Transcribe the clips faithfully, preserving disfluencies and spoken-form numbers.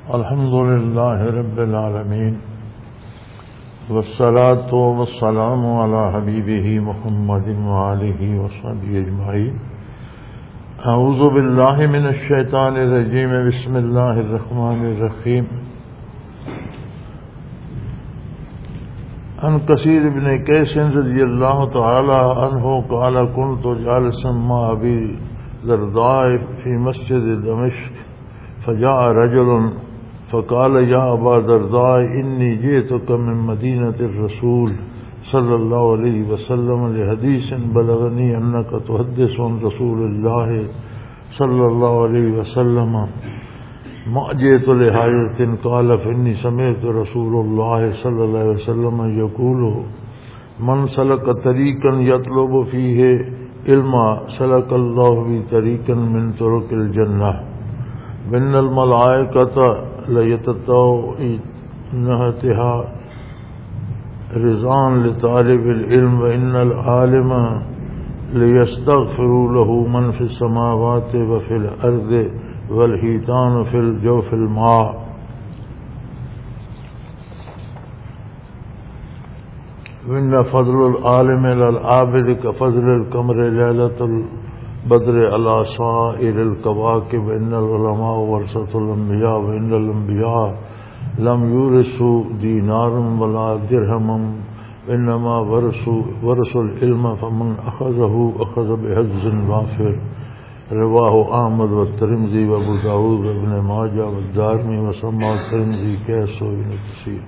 الحمد لله رب العالمين والصلاة والسلام على حبيبه محمد وآله وصحبه أجمعين. أعوذ بالله من الشيطان الرجيم. بسم الله الرحمن الرحيم. عن كثير بن قيس رضي الله تعالى عنه قال كنت جالسا مع أبي الدرداء في مسجد دمشق فجاء رجل فقال يا أبا الدرداء إني جئتك من مدينة الرسول صلى الله عليه وسلم لحديث بلغني أنك تحدث عن رسول الله صلى الله عليه وسلم ما جئت لحاجة قال فإني سمعت رسول الله صلى الله عليه وسلم يقول من سلك طريقا يطلب فيه علما سلك الله به طريقا من طرق الجنة وإن الملائكة ليتطوعونها رضا لطالب العلم وإن العالم ليستغفر له من في السماوات وفي الأرض والحيتان في الجوف الماء. وإن فضل العالم للعابد كفضل القمر ليلة البدر على سائر الكواكب. إن العلماء ورثة الأنبياء وإن الأنبياء لم يورثوا دينارا ولا درهما إنما ورثوا ورثوا العلم فمن أخذه أخذ بحظ وافر. رواه أحمد والترمذي وأبو داود وابن ماجه والدارمي وسمى الترمذي كيس بن كثير.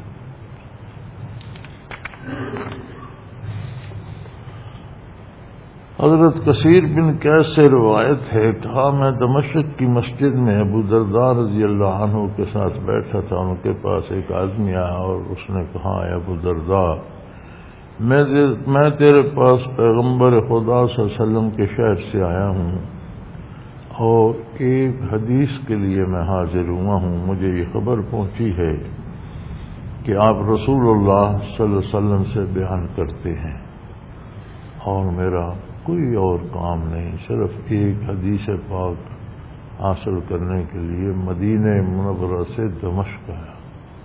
حضرت کثیر بن قیس سے روایت ہے، کہا میں دمشق کی مسجد میں ابو الدرداء رضی اللہ عنہ کے ساتھ بیٹھا تھا. ان کے پاس ایک آدمی آیا اور اس نے کہا اے ابو الدرداء میں میں تیرے پاس پیغمبر خدا صلی اللہ علیہ وسلم کے شہر سے آیا ہوں اور ایک حدیث کے لیے میں حاضر ہوا ہوں. مجھے یہ خبر پہنچی ہے کہ آپ رسول اللہ صلی اللہ علیہ وسلم سے بیان کرتے ہیں اور میرا کوئی اور کام نہیں، صرف ایک حدیث پاک حاصل کرنے کے لیے مدینہ منورہ سے دمشق آیا.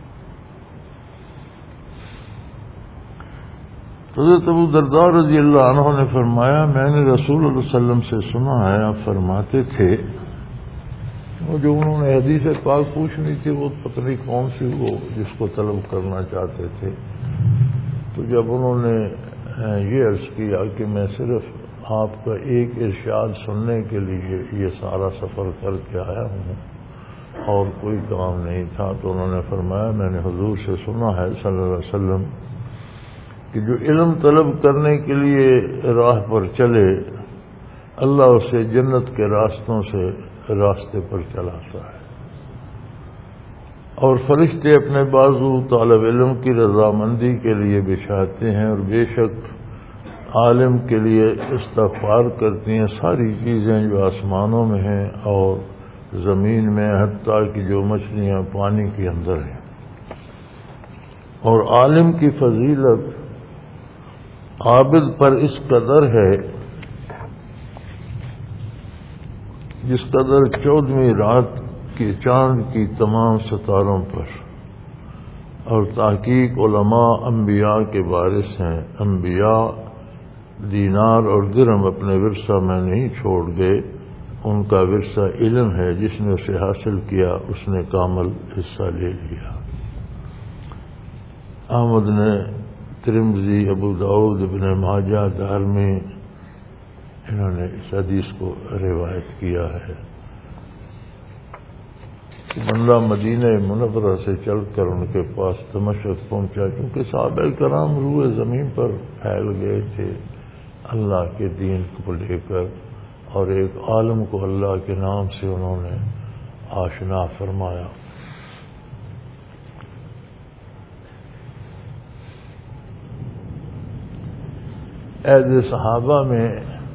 حضرت ابو الدرداء رضی اللہ عنہ نے فرمایا میں نے رسول اللہ صلی اللہ علیہ وسلم سے سنا ہے آپ فرماتے تھے، وہ جو انہوں نے حدیث پاک پوچھنی تھی وہ پتہ نہیں کون سی وہ جس کو طلب کرنا چاہتے تھے. تو جب انہوں نے یہ عرض کیا کہ میں صرف آپ کا ایک ارشاد سننے کے لیے یہ سارا سفر کر کے آیا ہوں اور کوئی کام نہیں تھا، تو انہوں نے فرمایا میں نے حضور سے سنا ہے صلی اللہ علیہ وسلم کہ جو علم طلب کرنے کے لیے راہ پر چلے اللہ اسے جنت کے راستوں سے راستے پر چلاتا ہے اور فرشتے اپنے بازو طالب علم کی رضامندی کے لیے بچھاتے ہیں اور بے شک عالم کے لیے استغفار کرتی ہیں ساری چیزیں جو آسمانوں میں ہیں اور زمین میں، حتیٰ کہ جو مچھلیاں پانی کے اندر ہیں. اور عالم کی فضیلت عابد پر اس قدر ہے جس قدر چودہویں رات کی چاند کی تمام ستاروں پر. اور تحقیق علماء انبیاء کے وارث ہیں. انبیاء دینار اور درہم اپنے ورثہ میں نہیں چھوڑ گئے، ان کا ورثہ علم ہے، جس نے اسے حاصل کیا اس نے کامل حصہ لے لیا. احمد نے، ترمذی، ابو داود، ابن ماجہ، دارمی انہوں نے اس حدیث کو روایت کیا ہے. بندہ مدینہ منورہ سے چل کر ان کے پاس دمشق پہنچا، کیونکہ صحابہ کرام روئے زمین پر پھیل گئے تھے اللہ کے دین کو لے کر، اور ایک عالم کو اللہ کے نام سے انہوں نے آشنا فرمایا. عہد صحابہ میں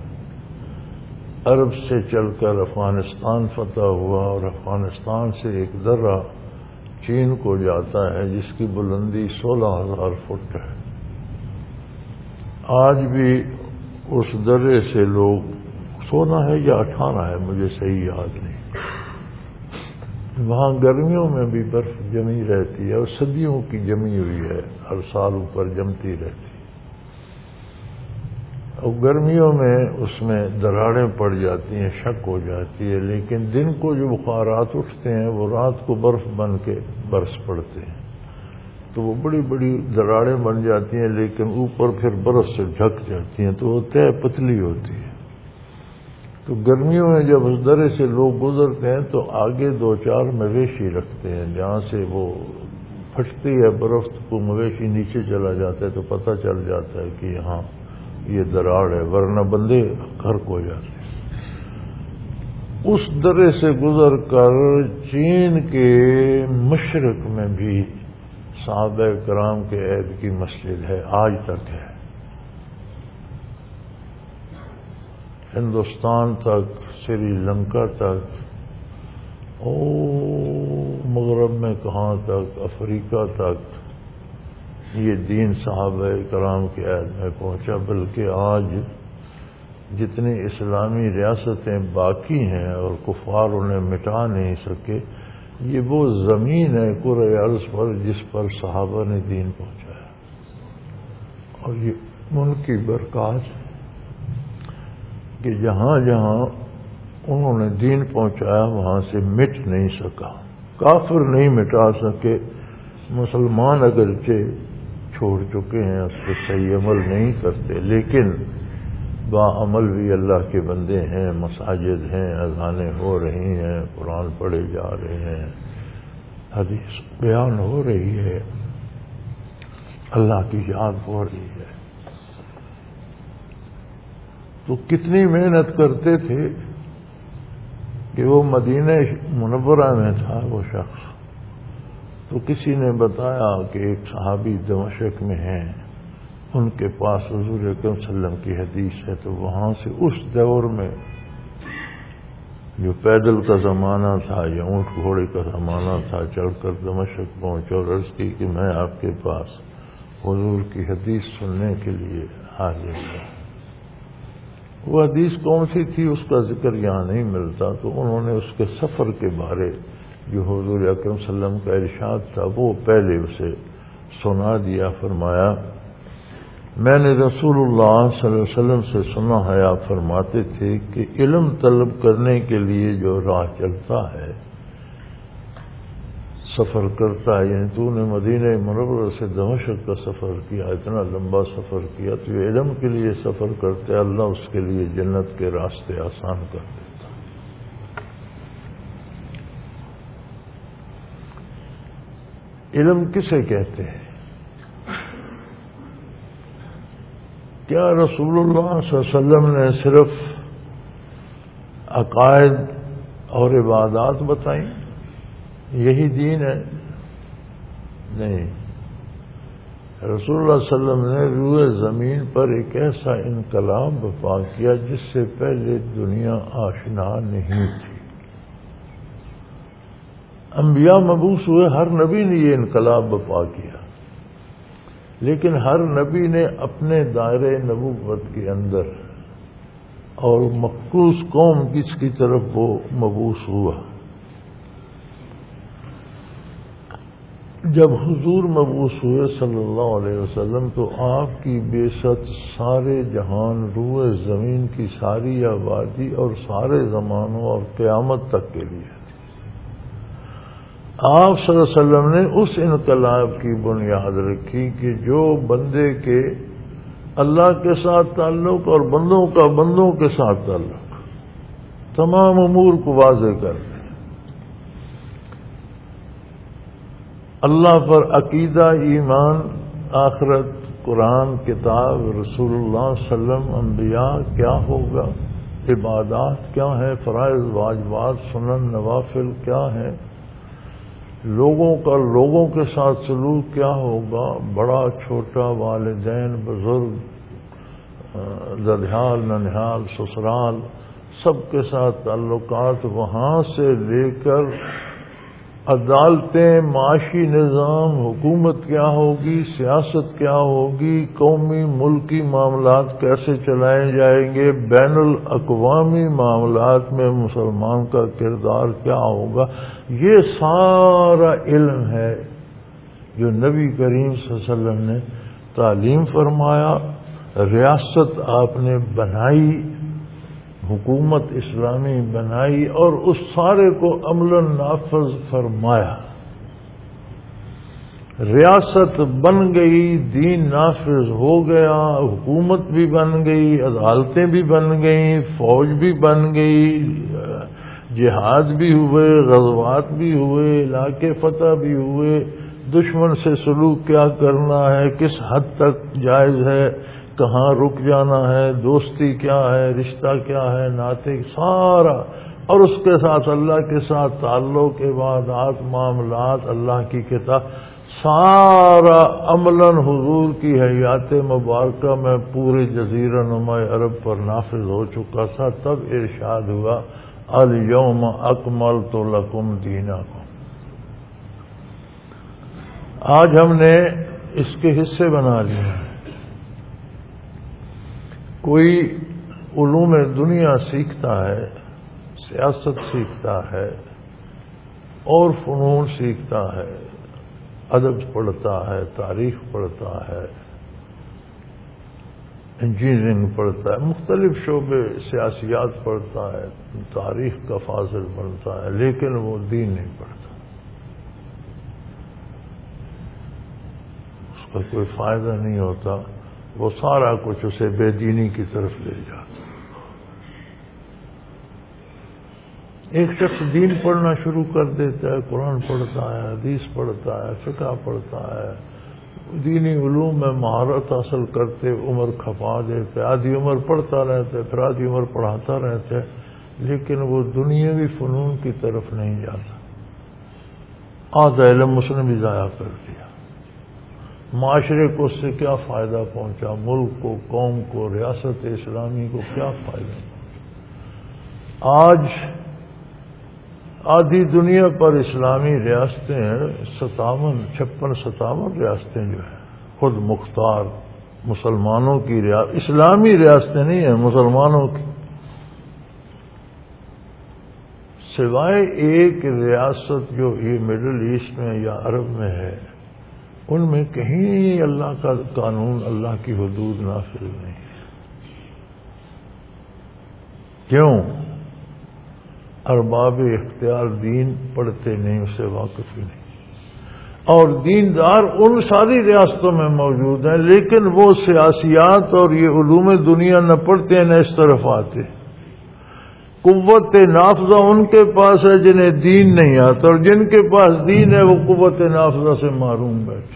عرب سے چل کر افغانستان فتح ہوا اور افغانستان سے ایک درہ چین کو جاتا ہے جس کی بلندی سولہ ہزار فٹ ہے. آج بھی اس درے سے لوگ سونا ہے یا اٹھارہ ہے مجھے صحیح یاد نہیں، وہاں گرمیوں میں بھی برف جمی رہتی ہے اور صدیوں کی جمی ہوئی ہے، ہر سال اوپر جمتی رہتی ہے، اور گرمیوں میں اس میں دراڑیں پڑ جاتی ہیں، شک ہو جاتی ہے، لیکن دن کو جو بخارات اٹھتے ہیں وہ رات کو برف بن کے برس پڑتے ہیں، تو وہ بڑی بڑی دراڑیں بن جاتی ہیں، لیکن اوپر پھر برف سے ڈھک جاتی ہیں، تو وہ طے پتلی ہوتی ہے۔ تو گرمیوں میں جب اس درے سے لوگ گزرتے ہیں تو آگے دو چار مویشی رکھتے ہیں، جہاں سے وہ پھٹتی ہے برف کو مویشی نیچے چلا جاتا ہے تو پتہ چل جاتا ہے کہ یہاں یہ دراڑ ہے، ورنہ بندے غرق ہو جاتے ہیں۔ اس درے سے گزر کر چین کے مشرق میں بھی صحابہ کرام کے عہد کی مسجد ہے، آج تک ہے، ہندوستان تک، سری لنکا تک، او مغرب میں کہاں تک، افریقہ تک یہ دین صحابہ کرام کے عہد میں پہنچا، بلکہ آج جتنی اسلامی ریاستیں باقی ہیں اور کفار انہیں مٹا نہیں سکے، یہ وہ زمین ہے کرۂ ارض پر جس پر صحابہ نے دین پہنچایا، اور یہ ان کی برکات کہ جہاں جہاں انہوں نے دین پہنچایا وہاں سے مٹ نہیں سکا، کافر نہیں مٹا سکے، مسلمان اگرچہ چھوڑ چکے ہیں، اس پہ صحیح عمل نہیں کرتے، لیکن با عمل بھی اللہ کے بندے ہیں، مساجد ہیں، اذانیں ہو رہی ہیں، قرآن پڑھے جا رہے ہیں، حدیث بیان ہو رہی ہے، اللہ کی یاد ہو رہی ہے۔ تو کتنی محنت کرتے تھے کہ وہ مدینہ منورہ میں تھا وہ شخص، تو کسی نے بتایا کہ ایک صحابی دمشق میں ہیں، ان کے پاس حضور اکرم صلی اللہ علیہ وسلم کی حدیث ہے، تو وہاں سے اس دور میں جو پیدل کا زمانہ تھا یا اونٹ گھوڑے کا زمانہ تھا، چڑھ کر دمشق پہنچے اور عرض کی کہ میں آپ کے پاس حضور کی حدیث سننے کے لیے حاضر ہوں۔ وہ حدیث کون سی تھی اس کا ذکر یہاں نہیں ملتا، تو انہوں نے اس کے سفر کے بارے جو حضور اکرم صلی اللہ علیہ وسلم کا ارشاد تھا وہ پہلے اسے سنا دیا، فرمایا میں نے رسول اللہ صلی اللہ علیہ وسلم سے سنا ہے، آپ فرماتے تھے کہ علم طلب کرنے کے لیے جو راہ چلتا ہے، سفر کرتا ہے، یعنی تو نے مدینہ منورہ سے دمشق کا سفر کیا، اتنا لمبا سفر کیا، تو یہ علم کے لیے سفر کرتے اللہ اس کے لیے جنت کے راستے آسان کر دیتا۔ علم کسے کہتے ہیں؟ کیا رسول اللہ صلی اللہ علیہ وسلم نے صرف عقائد اور عبادات بتائیں، یہی دین ہے؟ نہیں، رسول اللہ صلی اللہ علیہ وسلم نے روئے زمین پر ایک ایسا انقلاب برپا کیا جس سے پہلے دنیا آشنا نہیں تھی۔ انبیاء مبعوث ہوئے، ہر نبی نے یہ انقلاب برپا کیا، لیکن ہر نبی نے اپنے دائرے نبوت کے اندر اور مخصوص قوم کس کی طرف وہ مبعوث ہوا۔ جب حضور مبعوث ہوئے صلی اللہ علیہ وسلم تو آپ کی بعثت سارے جہان، روئے زمین کی ساری آبادی اور سارے زمانوں اور قیامت تک کے لیے تھی۔ آپ صلی اللہ علیہ وسلم نے اس انقلاب کی بنیاد رکھی کہ جو بندے کے اللہ کے ساتھ تعلق اور بندوں کا بندوں کے ساتھ تعلق تمام امور کو واضح کر دیں، اللہ پر عقیدہ، ایمان، آخرت، قرآن، کتاب، رسول اللہ صلی اللہ علیہ وسلم، انبیاء کیا ہوگا، عبادات کیا ہیں، فرائض واجبات، سنن نوافل کیا ہیں، لوگوں کا لوگوں کے ساتھ سلوک کیا ہوگا، بڑا چھوٹا، والدین، بزرگ، ددھیال، ننھیال، سسرال، سب کے ساتھ تعلقات، وہاں سے لے کر عدالتیں، معاشی نظام، حکومت کیا ہوگی، سیاست کیا ہوگی، قومی ملکی معاملات کیسے چلائے جائیں گے، بین الاقوامی معاملات میں مسلمان کا کردار کیا ہوگا، یہ سارا علم ہے جو نبی کریم صلی اللہ علیہ وسلم نے تعلیم فرمایا، ریاست آپ نے بنائی، حکومت اسلامی بنائی اور اس سارے کو عملاً نافذ فرمایا۔ ریاست بن گئی، دین نافذ ہو گیا، حکومت بھی بن گئی، عدالتیں بھی بن گئیں، فوج بھی بن گئی، جہاد بھی ہوئے، غزوات بھی ہوئے، علاقے فتح بھی ہوئے، دشمن سے سلوک کیا کرنا ہے، کس حد تک جائز ہے، کہاں رک جانا ہے، دوستی کیا ہے، رشتہ کیا ہے، ناطے سارا، اور اس کے ساتھ اللہ کے ساتھ تعلق، عبادات، معاملات، اللہ کی کتاب، سارا عملاً حضور کی حیات مبارکہ میں پورے جزیرہ نما عرب پر نافذ ہو چکا تھا۔ تب ارشاد ہوا الیوم اکملت لکم دینکم۔ آج ہم نے اس کے حصے بنا لیے ہیں۔ کوئی علوم دنیا سیکھتا ہے، سیاست سیکھتا ہے اور فنون سیکھتا ہے، ادب پڑھتا ہے، تاریخ پڑھتا ہے، انجینئرنگ پڑھتا ہے، مختلف شعبے سیاسیات پڑھتا ہے، تاریخ کا فاضل بنتا ہے، لیکن وہ دین نہیں پڑھتا، اس کا کوئی فائدہ نہیں ہوتا، وہ سارا کچھ اسے بے دینی کی طرف لے جاتا۔ ایک شخص دین پڑھنا شروع کر دیتا ہے، قرآن پڑھتا ہے، حدیث پڑھتا ہے، فقہ پڑھتا ہے، دینی علوم میں مہارت حاصل کرتے عمر کھپا دیتے، آدھی عمر پڑھتا رہتے، پھر آدھی عمر پڑھاتا رہتے، لیکن وہ دنیاوی فنون کی طرف نہیں جاتا۔ آدھا علم اس نے بھی ضائع کر دیا۔ معاشرے کو اس سے کیا فائدہ پہنچا، ملک کو، قوم کو، ریاست اسلامی کو کیا فائدہ پہنچا۔ آج آدھی دنیا پر اسلامی ریاستیں ہیں، ستاون چھپن ستاون ریاستیں جو ہیں خود مختار مسلمانوں کی ریاست، اسلامی ریاستیں نہیں ہیں، مسلمانوں کی، سوائے ایک ریاست جو یہ مڈل ایسٹ میں یا عرب میں ہے، ان میں کہیں اللہ کا قانون، اللہ کی حدود نافذ نہیں ہے۔ کیوں؟ ارباب اختیار دین پڑھتے نہیں، اسے واقف ہی نہیں، اور دیندار ان ساری ریاستوں میں موجود ہیں، لیکن وہ سیاسیات اور یہ علوم دنیا نہ پڑھتے ہیں، نہ اس طرف آتے۔ قوت نافذہ ان کے پاس ہے جنہیں دین نہیں آتا، اور جن کے پاس دین ہے وہ قوت نافذہ سے محروم بیٹھے۔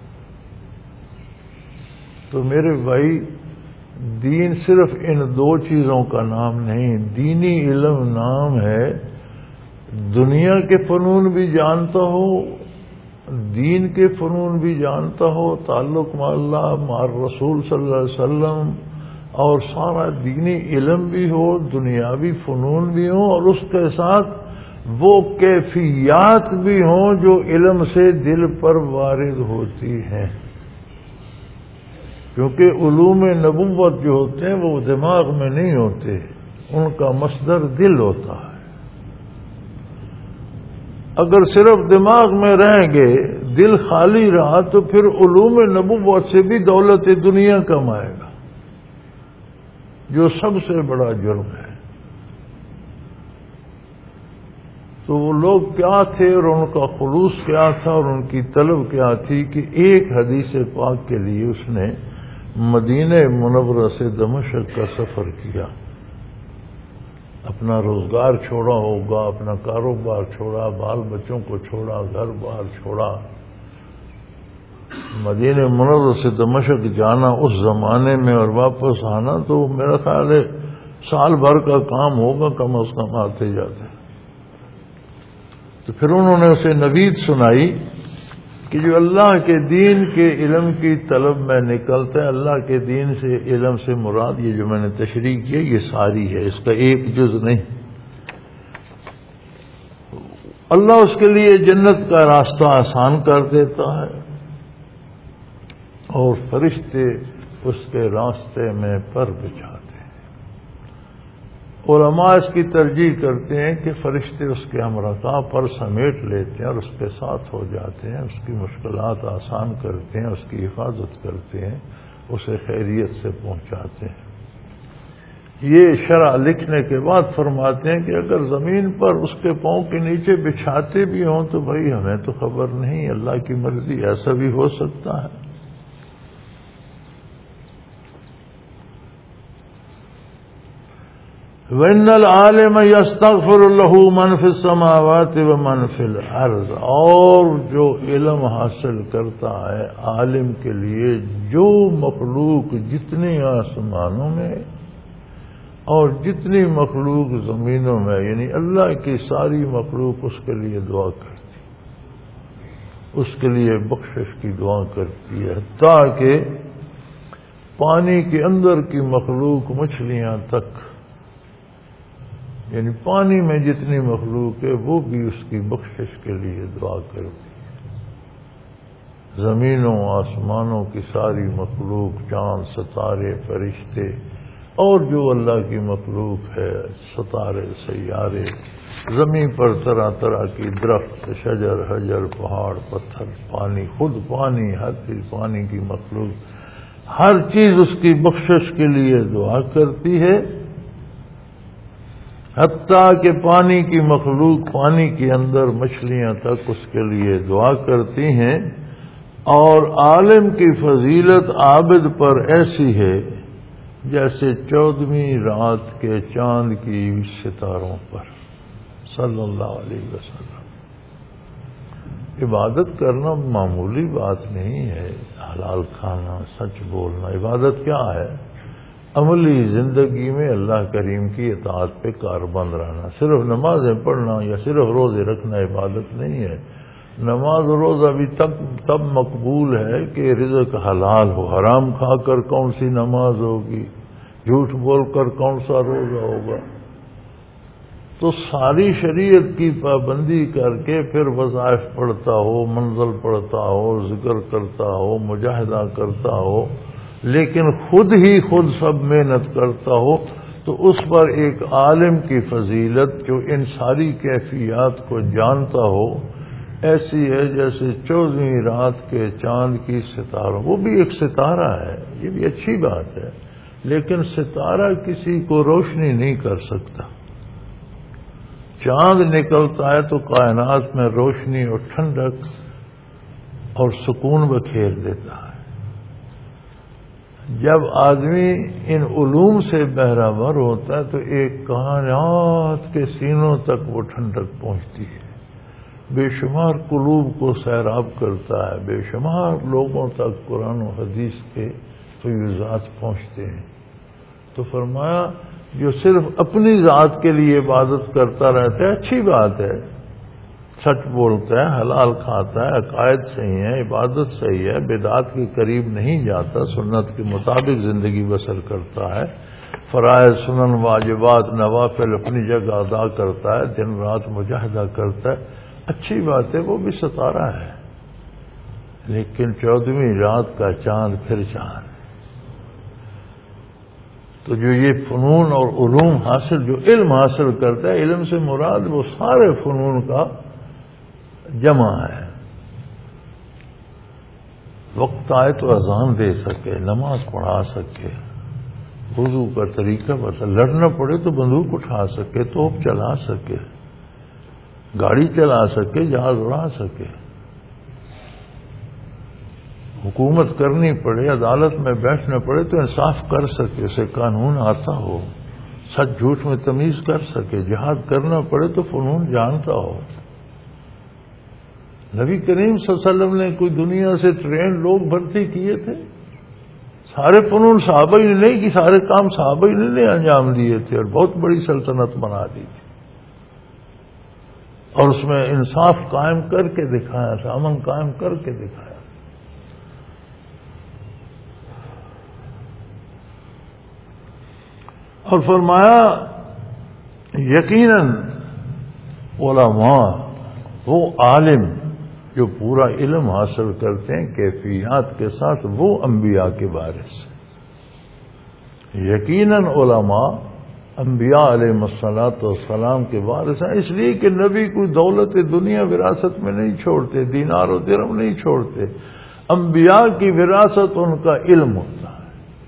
تو میرے بھائی، دین صرف ان دو چیزوں کا نام نہیں، دینی علم نام ہے دنیا کے فنون بھی جانتا ہو، دین کے فنون بھی جانتا ہو، تعلق مع اللہ، مع رسول صلی اللہ علیہ وسلم، اور سارا دینی علم بھی ہو، دنیاوی فنون بھی ہوں، اور اس کے ساتھ وہ کیفیات بھی ہوں جو علم سے دل پر وارد ہوتی ہیں، کیونکہ علوم نبوت جو ہوتے ہیں وہ دماغ میں نہیں ہوتے، ان کا مصدر دل ہوتا ہے۔ اگر صرف دماغ میں رہیں گے، دل خالی رہا، تو پھر علوم نبوت سے بھی دولت دنیا کمائے گا، جو سب سے بڑا جرم ہے۔ تو وہ لوگ کیا تھے اور ان کا خلوص کیا تھا اور ان کی طلب کیا تھی کہ ایک حدیث پاک کے لیے اس نے مدینہ منورہ سے دمشق کا سفر کیا، اپنا روزگار چھوڑا ہوگا، اپنا کاروبار چھوڑا، بال بچوں کو چھوڑا، گھر بار چھوڑا، مدینہ منورہ سے دمشق جانا اس زمانے میں اور واپس آنا تو میرا خیال ہے سال بھر کا کام ہوگا کم از کم آتے جاتے۔ تو پھر انہوں نے اسے نوید سنائی کہ جو اللہ کے دین کے علم کی طلب میں نکلتا ہے، اللہ کے دین سے علم سے مراد یہ جو میں نے تشریح کی یہ ساری ہے، اس کا ایک جز نہیں۔ اللہ اس کے لیے جنت کا راستہ آسان کر دیتا ہے اور فرشتے اس کے راستے میں پر بچھاتے ہیں۔ علماء اس کی ترجیح کرتے ہیں کہ فرشتے اس کے ہمراہ پر سمیٹ لیتے ہیں اور اس کے ساتھ ہو جاتے ہیں، اس کی مشکلات آسان کرتے ہیں، اس کی حفاظت کرتے ہیں، اسے خیریت سے پہنچاتے ہیں۔ یہ شرع لکھنے کے بعد فرماتے ہیں کہ اگر زمین پر اس کے پاؤں کے نیچے بچھاتے بھی ہوں تو بھائی ہمیں تو خبر نہیں، اللہ کی مرضی، ایسا بھی ہو سکتا ہے۔ وَإِنَّ الْعَالِمَ يَسْتَغْفِرُ لَهُ مَنْ فِي السَّمَاوَاتِ وَمَنْ فِي الْأَرْضِ، اور جو علم حاصل کرتا ہے عالم کے لیے جو مخلوق جتنے آسمانوں میں اور جتنی مخلوق زمینوں میں، یعنی اللہ کی ساری مخلوق اس کے لیے دعا کرتی، اس کے لیے بخشش کی دعا کرتی ہے، تاکہ پانی کے اندر کی مخلوق مچھلیاں تک، یعنی پانی میں جتنی مخلوق ہے وہ بھی اس کی بخشش کے لیے دعا کرتی ہے۔ زمینوں آسمانوں کی ساری مخلوق، چاند ستارے فرشتے اور جو اللہ کی مخلوق ہے، ستارے سیارے، زمین پر طرح طرح کی درخت، شجر حجر، پہاڑ پتھر، پانی، خود پانی، ہر چیز پانی کی مخلوق، ہر چیز اس کی بخشش کے لیے دعا کرتی ہے، حتیٰ کہ پانی کی مخلوق، پانی کے اندر مچھلیاں تک اس کے لیے دعا کرتی ہیں۔ اور عالم کی فضیلت عابد پر ایسی ہے جیسے چودہویں رات کے چاند کی ستاروں پر، صلی اللہ علیہ وسلم۔ عبادت کرنا معمولی بات نہیں ہے، حلال کھانا، سچ بولنا، عبادت کیا ہے؟ عملی زندگی میں اللہ کریم کی اطاعت پہ کاربند رہنا۔ صرف نمازیں پڑھنا یا صرف روزے رکھنا عبادت نہیں ہے۔ نماز و روزہ بھی تب تب مقبول ہے کہ رزق حلال ہو، حرام کھا کر کون سی نماز ہوگی، جھوٹ بول کر کون سا روزہ ہوگا۔ تو ساری شریعت کی پابندی کر کے پھر وظائف پڑھتا ہو، منزل پڑھتا ہو، ذکر کرتا ہو، مجاہدہ کرتا ہو، لیکن خود ہی خود سب محنت کرتا ہو، تو اس پر ایک عالم کی فضیلت جو ان ساری کیفیات کو جانتا ہو ایسی ہے جیسے چودہویں رات کے چاند کی ستاروں۔ وہ بھی ایک ستارہ ہے، یہ بھی اچھی بات ہے، لیکن ستارہ کسی کو روشنی نہیں کر سکتا۔ چاند نکلتا ہے تو کائنات میں روشنی اور ٹھنڈک اور سکون بکھیر دیتا ہے۔ جب آدمی ان علوم سے بہرہور ہوتا ہے تو ایک کائنات کے سینوں تک وہ ٹھنڈک پہنچتی ہے، بے شمار قلوب کو سیراب کرتا ہے، بے شمار لوگوں تک قرآن و حدیث کے فیوزات پہنچتے ہیں۔ تو فرمایا جو صرف اپنی ذات کے لیے عبادت کرتا رہتا ہے اچھی بات ہے، سچ بولتا ہے، حلال کھاتا ہے، عقائد صحیح ہے، عبادت صحیح ہے، بدعات کے قریب نہیں جاتا، سنت کے مطابق زندگی بسر کرتا ہے، فرائض سنن واجبات نوافل اپنی جگہ ادا کرتا ہے، دن رات مجاہدہ کرتا ہے، اچھی بات ہے، وہ بھی ستارہ ہے۔ لیکن چودہویں رات کا چاند پھر چاند، تو جو یہ فنون اور علوم حاصل، جو علم حاصل کرتا ہے، علم سے مراد وہ سارے فنون کا جمع ہے۔ وقت آئے تو اذان دے سکے، نماز پڑھا سکے، وضو کا طریقہ بتا، لڑنا پڑے تو بندوق اٹھا سکے، توپ چلا سکے، گاڑی چلا سکے، جہاز اڑا سکے، حکومت کرنی پڑے، عدالت میں بیٹھنا پڑے تو انصاف کر سکے، اسے قانون آتا ہو، سچ جھوٹ میں تمیز کر سکے، جہاد کرنا پڑے تو فنون جانتا ہو۔ نبی کریم صلی اللہ علیہ وسلم نے کوئی دنیا سے ٹرین لوگ بھرتی کیے تھے؟ سارے فنون صحابہ ہی نے نہیں کی، سارے کام صحابہ ہی نے انجام دیے تھے اور بہت بڑی سلطنت بنا دی تھی، اور اس میں انصاف قائم کر کے دکھایا تھا، امن قائم کر کے دکھایا۔ اور فرمایا یقیناً علماء وہ عالم جو پورا علم حاصل کرتے ہیں کیفیات کے ساتھ، وہ انبیاء کے وارث ہیں۔ یقیناً علماء انبیاء علیہ الصلوۃ والسلام کے وارث ہیں، اس لیے کہ نبی کوئی دولت دنیا وراثت میں نہیں چھوڑتے، دینار و درہم نہیں چھوڑتے۔ انبیاء کی وراثت ان کا علم ہوتا ہے۔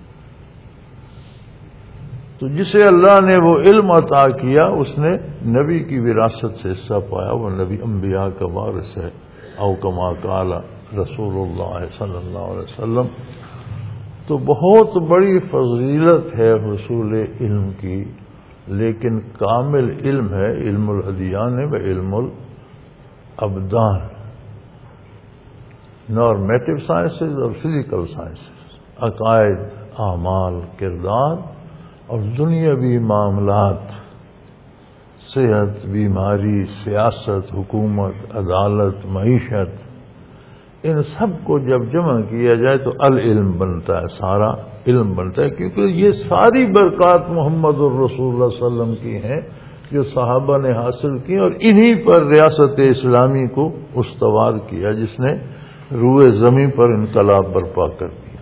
تو جسے اللہ نے وہ علم عطا کیا اس نے نبی کی وراثت سے حصہ پایا، وہ نبی انبیاء کا وارث ہے۔ او کما قال رسول اللہ صلی اللہ علیہ وسلم۔ تو بہت بڑی فضیلت ہے حصول علم کی، لیکن کامل علم ہے علم الادیان و علم الابدان، نارمیٹو سائنسز اور فزیکل سائنسز، عقائد، اعمال، کردار اور دنیاوی معاملات، صحت، بیماری، سیاست، حکومت، عدالت، معیشت، ان سب کو جب جمع کیا جائے تو العلم بنتا ہے، سارا علم بنتا ہے، کیونکہ یہ ساری برکات محمد الرسول اللہ صلی اللہ علیہ وسلم کی ہیں جو صحابہ نے حاصل کی، اور انہی پر ریاست اسلامی کو استوار کیا جس نے روئے زمین پر انقلاب برپا کر دیا۔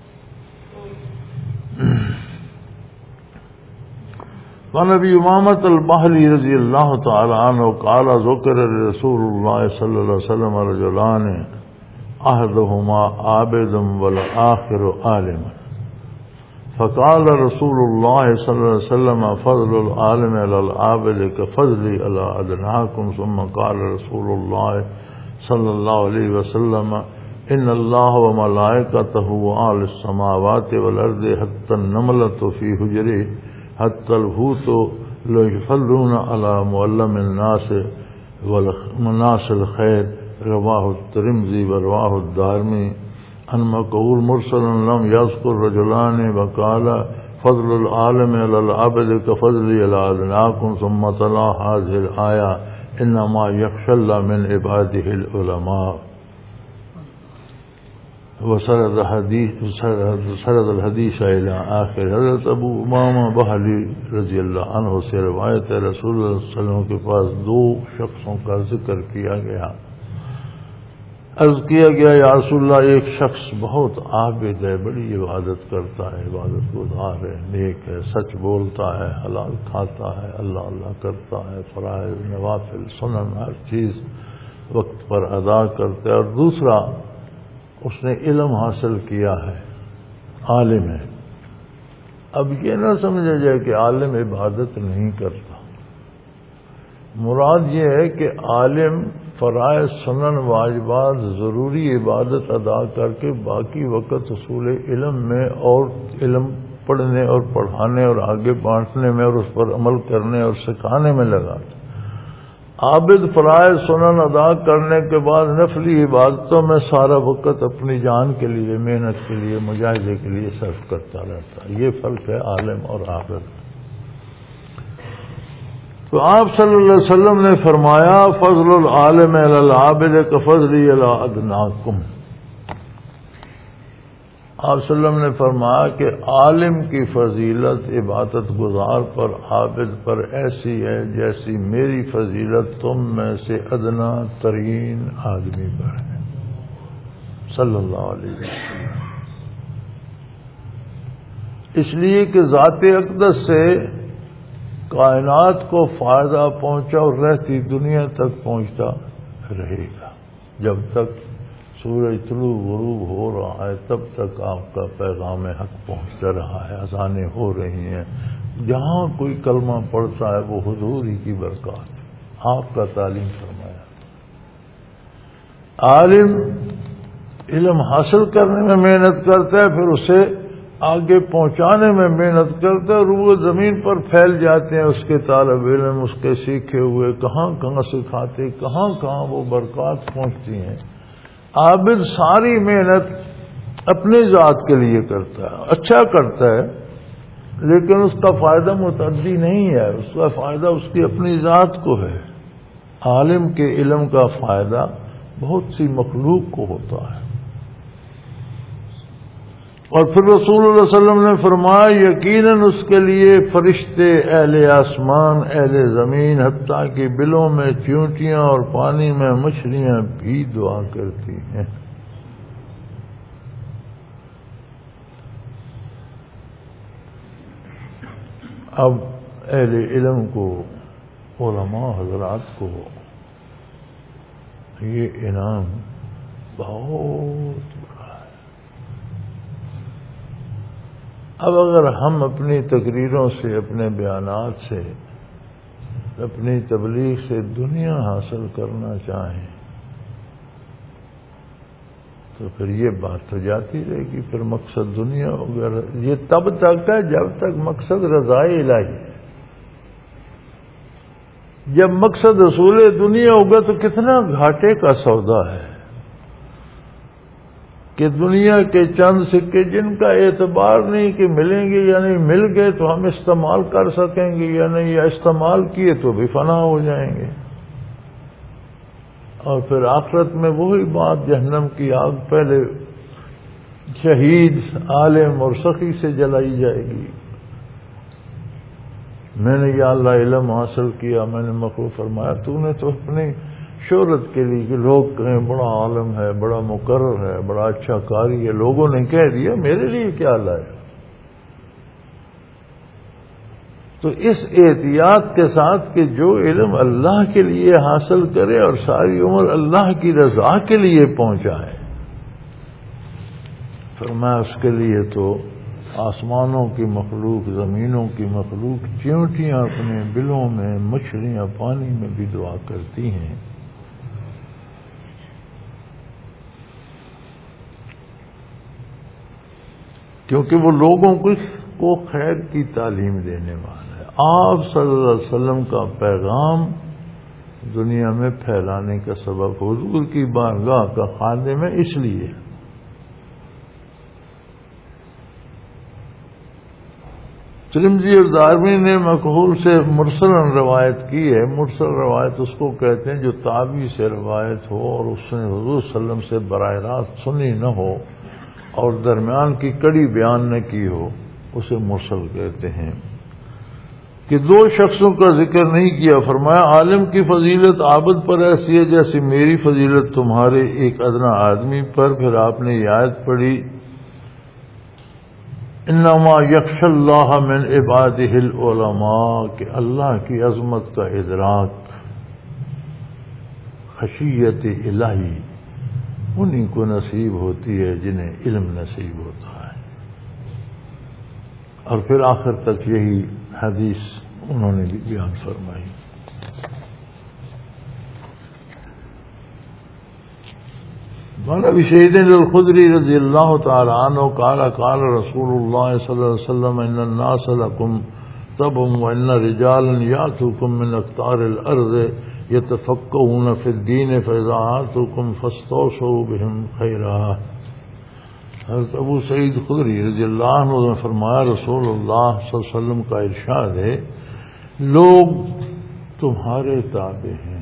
وعن ابی امامۃ الباہلی رضی اللہ تعالی عنہ قال ذکر رسول اللہ صلی اللہ علیہ وسلم رجلان احدہما عابد والآخر عالم، فقال رسول اللہ صلی اللہ علیہ وسلم فضل العالم علی العابد كفضلی علی ادناکم، ثم قال رسول اللہ صلی اللہ علیہ وسلم ان اللہ وملائکتہ وآل السماوات والارض حتی النملۃ فی حجرہ حتی الحوت لیصلون علی معلم الناس والناس الخیر، رواہ الترمذی ورواہ الدارمی۔ عن مقبول مرسل لم یذکر رجلان وقال فضل العالم علی العبد كفضلی علی ادناکم، ثم تلا هذه الآیہ انما یخشی اللہ من عباده العلماء، وسرد حدیث سرد الحدیث الى آخر۔ حضرت ابو امامہ بہلی رضی اللہ عنہ سے روایت ہے رسول اللہ صلی اللہ علیہ وسلم کے پاس دو شخصوں کا ذکر کیا گیا، عرض کیا گیا یا رسول اللہ ایک شخص بہت عابد ہے، بڑی عبادت کرتا ہے، عبادت گزار ہے، نیک ہے، سچ بولتا ہے، حلال کھاتا ہے، اللہ اللہ کرتا ہے، فرائض، نوافل، سنن ہر چیز وقت پر ادا کرتا ہے، اور دوسرا اس نے علم حاصل کیا ہے، عالم ہے۔ اب یہ نہ سمجھا جائے کہ عالم عبادت نہیں کرتا، مراد یہ ہے کہ عالم فرائض، سنن، واجبات، ضروری عبادت ادا کر کے باقی وقت حصول علم میں اور علم پڑھنے اور پڑھانے اور آگے بانٹنے میں اور اس پر عمل کرنے اور سکھانے میں لگاتا۔ عابد فرائض سنن ادا کرنے کے بعد نفلی عبادتوں میں سارا وقت اپنی جان کے لیے، محنت کے لیے، مجاہدے کے لیے صرف کرتا رہتا ہے۔ یہ فرق ہے عالم اور عابد۔ تو آپ صلی اللہ علیہ وسلم نے فرمایا فضل العالم علی العابد کفضلی علی ادناکم۔ آپ صلی اللہ علیہ وسلم نے فرمایا کہ عالم کی فضیلت عبادت گزار پر، عابد پر ایسی ہے جیسی میری فضیلت تم میں سے ادنا ترین آدمی پر ہے، صلی اللہ علیہ وسلم۔ اس لیے کہ ذات اقدس سے کائنات کو فائدہ پہنچا اور رہتی دنیا تک پہنچتا رہے گا، جب تک سورج طلوع غروب ہو رہا ہے تب تک آپ کا پیغام حق پہنچتا رہا ہے، اذانیں ہو رہی ہیں، جہاں کوئی کلمہ پڑھتا ہے وہ حضور ہی کی برکات، آپ کا تعلیم فرمایا۔ عالم علم حاصل کرنے میں محنت کرتا ہے، پھر اسے آگے پہنچانے میں محنت کرتا ہے، روح زمین پر پھیل جاتے ہیں اس کے طالب علم، اس کے سیکھے ہوئے، کہاں کہاں سکھاتے، کہاں کہاں وہ برکات پہنچتی ہیں۔ عابد ساری محنت اپنی ذات کے لیے کرتا ہے، اچھا کرتا ہے، لیکن اس کا فائدہ متعدی نہیں ہے، اس کا فائدہ اس کی اپنی ذات کو ہے۔ عالم کے علم کا فائدہ بہت سی مخلوق کو ہوتا ہے، اور پھر رسول اللہ صلی اللہ علیہ وسلم نے فرمایا یقیناً اس کے لیے فرشتے، اہل آسمان، اہل زمین، حتیٰ کہ بلوں میں چیونٹیاں اور پانی میں مچھلیاں بھی دعا کرتی ہیں۔ اب اہل علم کو، علماء حضرات کو یہ انعام بہت بڑا ہے۔ اب اگر ہم اپنی تقریروں سے، اپنے بیانات سے، اپنی تبلیغ سے دنیا حاصل کرنا چاہیں تو پھر یہ بات تو جاتی رہے گی، پھر مقصد دنیا وغیرہ یہ تب تک ہے جب تک مقصد رضائے الہی ہے۔ جب مقصد رسول دنیا ہوگا تو کتنا گھاٹے کا سودا ہے کہ دنیا کے چند سکے جن کا اعتبار نہیں کہ ملیں گے یا نہیں، مل گئے تو ہم استعمال کر سکیں گے یا نہیں، یا استعمال کیے تو بھی فنا ہو جائیں گے، اور پھر آخرت میں وہی بات، جہنم کی آگ پہلے شہید عالم اور سخی سے جلائی جائے گی۔ میں نے یا اللہ علم حاصل کیا، میں نے مخلوق فرمایا تو نے تو اپنی شہرت کے لیے کہ لوگ کہیں بڑا عالم ہے، بڑا مقرر ہے، بڑا اچھا قاری ہے، لوگوں نے کہہ دیا، میرے لیے کیا لائے؟ تو اس احتیاط کے ساتھ کہ جو علم اللہ کے لیے حاصل کرے اور ساری عمر اللہ کی رضا کے لیے پہنچائے، فرمایا اس کے لیے تو آسمانوں کی مخلوق، زمینوں کی مخلوق، چیونٹیاں اپنے بلوں میں، مچھلیاں پانی میں بھی دعا کرتی ہیں۔ کیونکہ وہ لوگوں کو خیر کی تعلیم دینے والا ہے۔ آپ صلی اللہ علیہ وسلم کا پیغام دنیا میں پھیلانے کا سبب حضور کی بارگاہ کا خادم ہے، اس لیے ترمذی اور دارمی نے مقبول سے مرسل روایت کی ہے۔ مرسل روایت اس کو کہتے ہیں جو تابعی سے روایت ہو اور اس نے حضور صلی اللہ علیہ وسلم سے براہ راست سنی نہ ہو اور درمیان کی کڑی بیان نہ کی ہو، اسے مرسل کہتے ہیں۔ کہ دو شخصوں کا ذکر نہیں کیا، فرمایا عالم کی فضیلت عابد پر ایسی ہے جیسے میری فضیلت تمہارے ایک ادنا آدمی پر۔ پھر آپ نے یہ آیت پڑھی انما یخش اللہ من عبادہ العلماء، کہ اللہ کی عظمت کا ادراک، خشیت الہی انہی کو نصیب ہوتی ہے جنہیں علم نصیب ہوتا ہے۔ اور پھر آخر تک یہی حدیث انہوں نے بھی بیان فرمائی۔ قال ابی سعید الخدری رضی اللہ تعالی عنہ قال قال رسول اللہ صلی اللہ علیہ وسلم ان الناس لکم تبع وان رجالا یاتوکم من اقطار الارض یتفقهون فی الدین فاذا آتوکم فاستوصوا بهم خیرا۔ حضرت ابو سعید خدری رضی اللہ عنہ نے فرمایا رسول اللہ صلی اللہ علیہ وسلم کا ارشاد ہے، لوگ تمہارے تابع ہیں،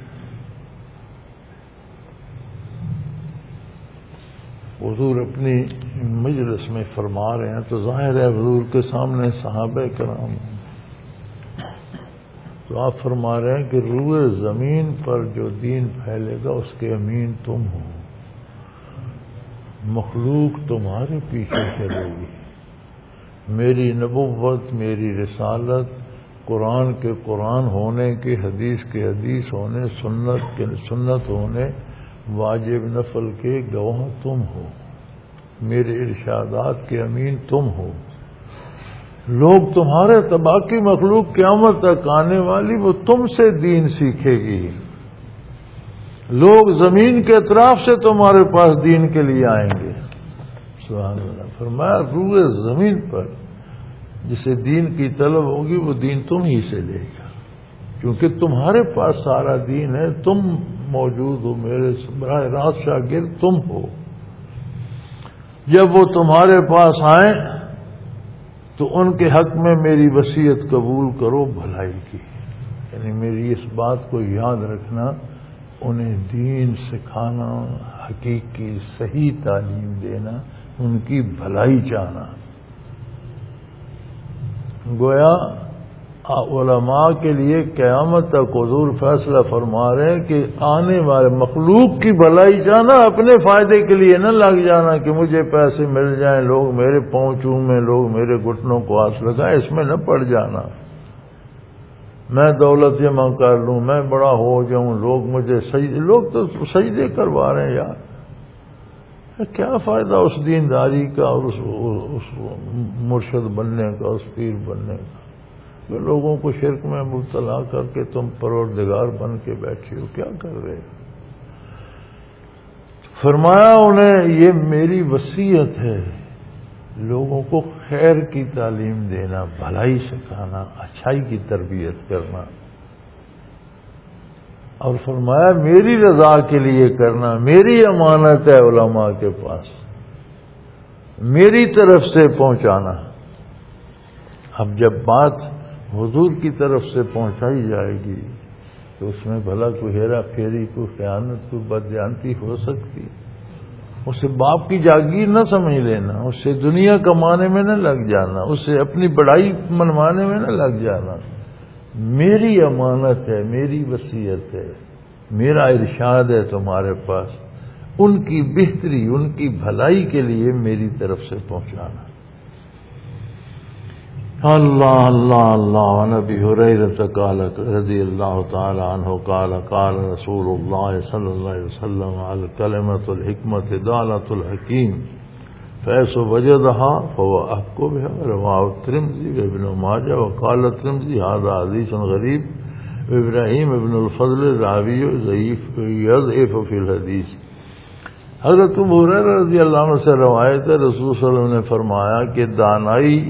حضور اپنی مجلس میں فرما رہے ہیں تو ظاہر ہے حضور کے سامنے صحابہ کرام، تو آپ فرما رہے ہیں کہ روئے زمین پر جو دین پھیلے گا اس کے امین تم ہو، مخلوق تمہارے پیچھے چلے گی، میری نبوت، میری رسالت، قرآن کے قرآن ہونے کے، حدیث کے حدیث ہونے، سنت کے سنت ہونے، واجب نفل کے گواہ تم ہو، میرے ارشادات کے امین تم ہو۔ لوگ تمہارے تبع کی مخلوق قیامت تک آنے والی وہ تم سے دین سیکھے گی، لوگ زمین کے اطراف سے تمہارے پاس دین کے لیے آئیں گے۔ سبحان اللہ۔ فرمایا روئے زمین پر جسے دین کی طلب ہوگی وہ دین تم ہی سے لے گا، کیونکہ تمہارے پاس سارا دین ہے، تم موجود ہو، میرے براہ راست شاگرد تم ہو۔ جب وہ تمہارے پاس آئیں تو ان کے حق میں میری وصیت قبول کرو بھلائی کی، یعنی میری اس بات کو یاد رکھنا انہیں دین سکھانا، حقیقی صحیح تعلیم دینا، ان کی بھلائی چاہنا۔ گویا علماء کے لیے قیامت تک حضور فیصلہ فرما رہے ہیں کہ آنے والے مخلوق کی بھلائی چاہنا، اپنے فائدے کے لیے نہ لگ جانا کہ مجھے پیسے مل جائیں، لوگ میرے پہنچوں میں، لوگ میرے گھٹنوں کو ہاتھ لگائیں، اس میں نہ پڑ جانا۔ میں دولت جمع کر لوں، میں بڑا ہو جاؤں، لوگ مجھے سجدے، لوگ تو سجدے کروا رہے ہیں یار، کیا فائدہ اس دینداری کا اور اس, اس مرشد بننے کا، اس پیر بننے کا، جو لوگوں کو شرک میں مبتلا کر کے تم پروردگار بن کے بیٹھے ہو، کیا کر رہے ہو؟ فرمایا انہیں یہ میری وصیت ہے، لوگوں کو خیر کی تعلیم دینا، بھلائی سکھانا، اچھائی کی تربیت کرنا، اور فرمایا میری رضا کے لیے کرنا، میری امانت ہے علماء کے پاس، میری طرف سے پہنچانا۔ اب جب بات حضور کی طرف سے پہنچائی جائے گی تو اس میں بھلا کوئی ہیرا پھیری، کوئی خیانت، کوئی بدجانتی ہو سکتی؟ اسے باپ کی جاگیر نہ سمجھ لینا، اسے دنیا کمانے میں نہ لگ جانا، اسے اپنی بڑائی منوانے میں نہ لگ جانا۔ میری امانت ہے، میری وصیت ہے، میرا ارشاد ہے تمہارے پاس، ان کی بہتری، ان کی بھلائی کے لیے میری طرف سے پہنچانا۔ اللہ اللہ اللہ۔ نبی ہریرہ قال رضی اللہ تعالی عنہ قال قال رسول اللہ صلی اللہ علیہ وسلم الکلمۃ الحکمۃ دالۃ الحکیم فیس وجدها فهو احق بها، رواه الترمذی وابن ماجہ وقال الترمذی هذا حدیث غریب، ابراہیم ابن الفضل راوی ضعیف یضعف فی الحدیث۔ حضرت ابو ہریرہ رضی اللہ عنہ سے روایت ہے، رسول صلی اللہ علیہ وسلم نے فرمایا کہ دانائی،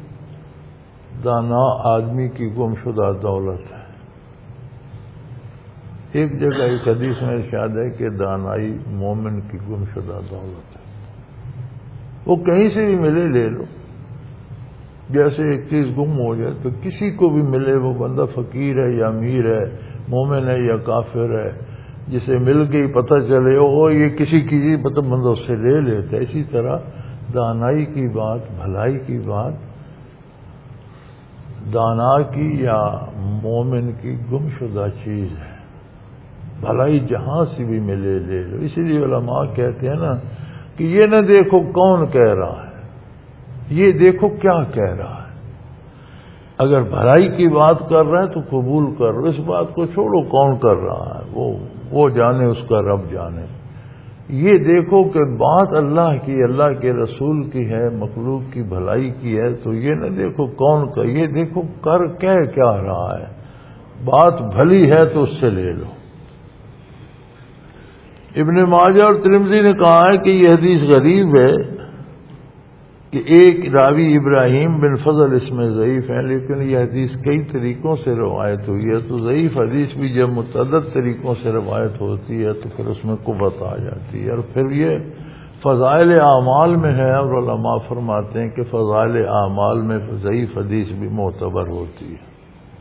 دانا آدمی کی گم شدہ دولت ہے۔ ایک جگہ ایک حدیث میں ارشاد ہے کہ دانائی مومن کی گم شدہ دولت ہے، وہ کہیں سے بھی ملے لے لو۔ جیسے ایک چیز گم ہو جائے تو کسی کو بھی ملے، وہ بندہ فقیر ہے یا امیر ہے، مومن ہے یا کافر ہے، جسے مل کے ہی پتہ چلے او یہ کسی کی چیز مطلب بندہ اس سے لے لیتا ہے۔ اسی طرح دانائی کی بات، بھلائی کی بات دانا کی یا مومن کی گم شدہ چیز ہے، بھلائی جہاں سے بھی ملے لے لو۔ اسی لیے علماء کہتے ہیں نا کہ یہ نہ دیکھو کون کہہ رہا ہے، یہ دیکھو کیا کہہ رہا ہے۔ اگر بھلائی کی بات کر رہا ہے تو قبول کرو، اس بات کو چھوڑو کون کر رہا ہے، وہ وہ جانے، اس کا رب جانے۔ یہ دیکھو کہ بات اللہ کی، اللہ کے رسول کی ہے، مخلوق کی بھلائی کی ہے، تو یہ نہ دیکھو کون کا، یہ دیکھو کر کہہ کیا رہا ہے۔ بات بھلی ہے تو اس سے لے لو۔ ابن ماجہ اور ترمذی نے کہا ہے کہ یہ حدیث غریب ہے، کہ ایک راوی ابراہیم بن فضل اس میں ضعیف ہیں، لیکن یہ حدیث کئی طریقوں سے روایت ہوئی ہے، تو ضعیف حدیث بھی جب متعدد طریقوں سے روایت ہوتی ہے تو پھر اس میں قوت آ جاتی ہے۔ اور پھر یہ فضائل اعمال میں ہے، اور علماء فرماتے ہیں کہ فضائل اعمال میں ضعیف حدیث بھی معتبر ہوتی ہے۔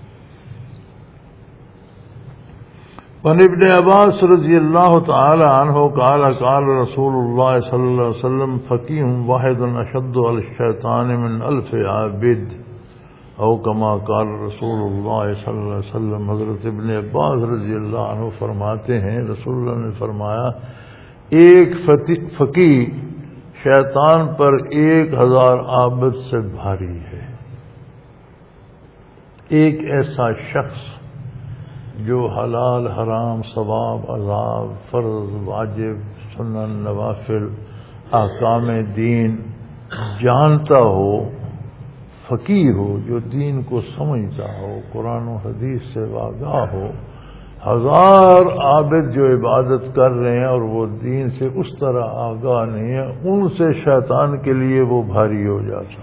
وعن ابن عباس رضی اللہ تعالی عنہ قال قال رسول اللہ صلی اللہ علیہ وسلم فقیہ واحد اشد علی الشیطان من الف عابد، او کما قال رسول اللہ صلی اللہ علیہ وسلم۔ حضرت ابن عباس رضی اللہ عنہ فرماتے ہیں رسول اللہ نے فرمایا ایک فقیہ شیطان پر ایک ہزار عابد سے بھاری ہے۔ ایک ایسا شخص جو حلال حرام، ثواب عذاب، فرض واجب، سنن نوافل، احکام دین جانتا ہو، فقیہ ہو، جو دین کو سمجھتا ہو، قرآن و حدیث سے واقع ہو، ہزار عابد جو عبادت کر رہے ہیں اور وہ دین سے اس طرح آگاہ نہیں ہے، ان سے شیطان کے لیے وہ بھاری ہو جاتا ہے۔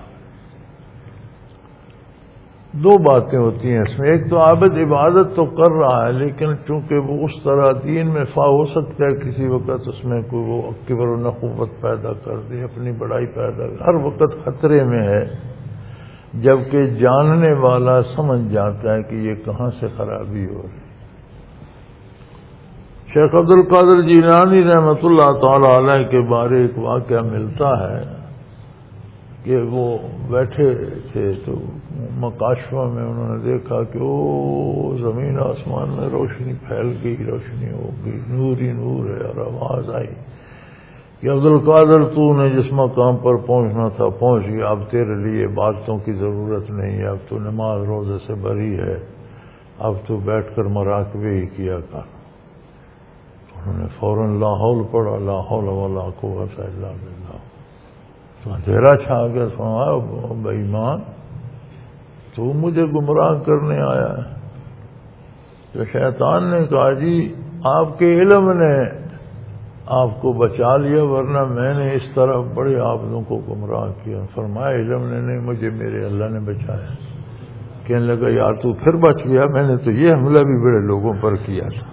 دو باتیں ہوتی ہیں اس میں، ایک تو عابد عبادت تو کر رہا ہے، لیکن چونکہ وہ اس طرح دین میں فا ہو سکتا ہے کسی وقت اس میں کوئی وہ کبر و نخوت پیدا کر دے، اپنی بڑائی پیدا کر، ہر وقت خطرے میں ہے، جبکہ جاننے والا سمجھ جاتا ہے کہ یہ کہاں سے خرابی ہو رہی۔ شیخ عبد القادر جیلانی رحمۃ اللہ تعالی علیہ کے بارے ایک واقعہ ملتا ہے کہ وہ بیٹھے تھے تو مکاشفہ میں انہوں نے دیکھا کہ او زمین آسمان میں روشنی پھیل گئی، روشنی ہو گئی، نور ہی نور ہے، اور آواز آئی کہ عبد القادر تو نے جس مقام پر پہنچنا تھا پہنچ گیا، اب تیرے لیے باتوں کی ضرورت نہیں ہے، اب تو نماز روزے سے بری ہے، اب تو بیٹھ کر مراقبے ہی کیا کر۔ انہوں نے فوراً لا حول پڑھا، لا حول ولا قوت الا باللہ، تو اندھیرا چھا گیا۔ فرمایا بے ایمان، تو مجھے گمراہ کرنے آیا ہے؟ تو شیطان نے کہا جی آپ کے علم نے آپ کو بچا لیا، ورنہ میں نے اس طرح بڑے عابدوں کو گمراہ کیا۔ فرمایا علم نے نہیں، مجھے میرے اللہ نے بچایا۔ کہنے لگا یار تو پھر بچ گیا، میں نے تو یہ حملہ بھی بڑے لوگوں پر کیا تھا۔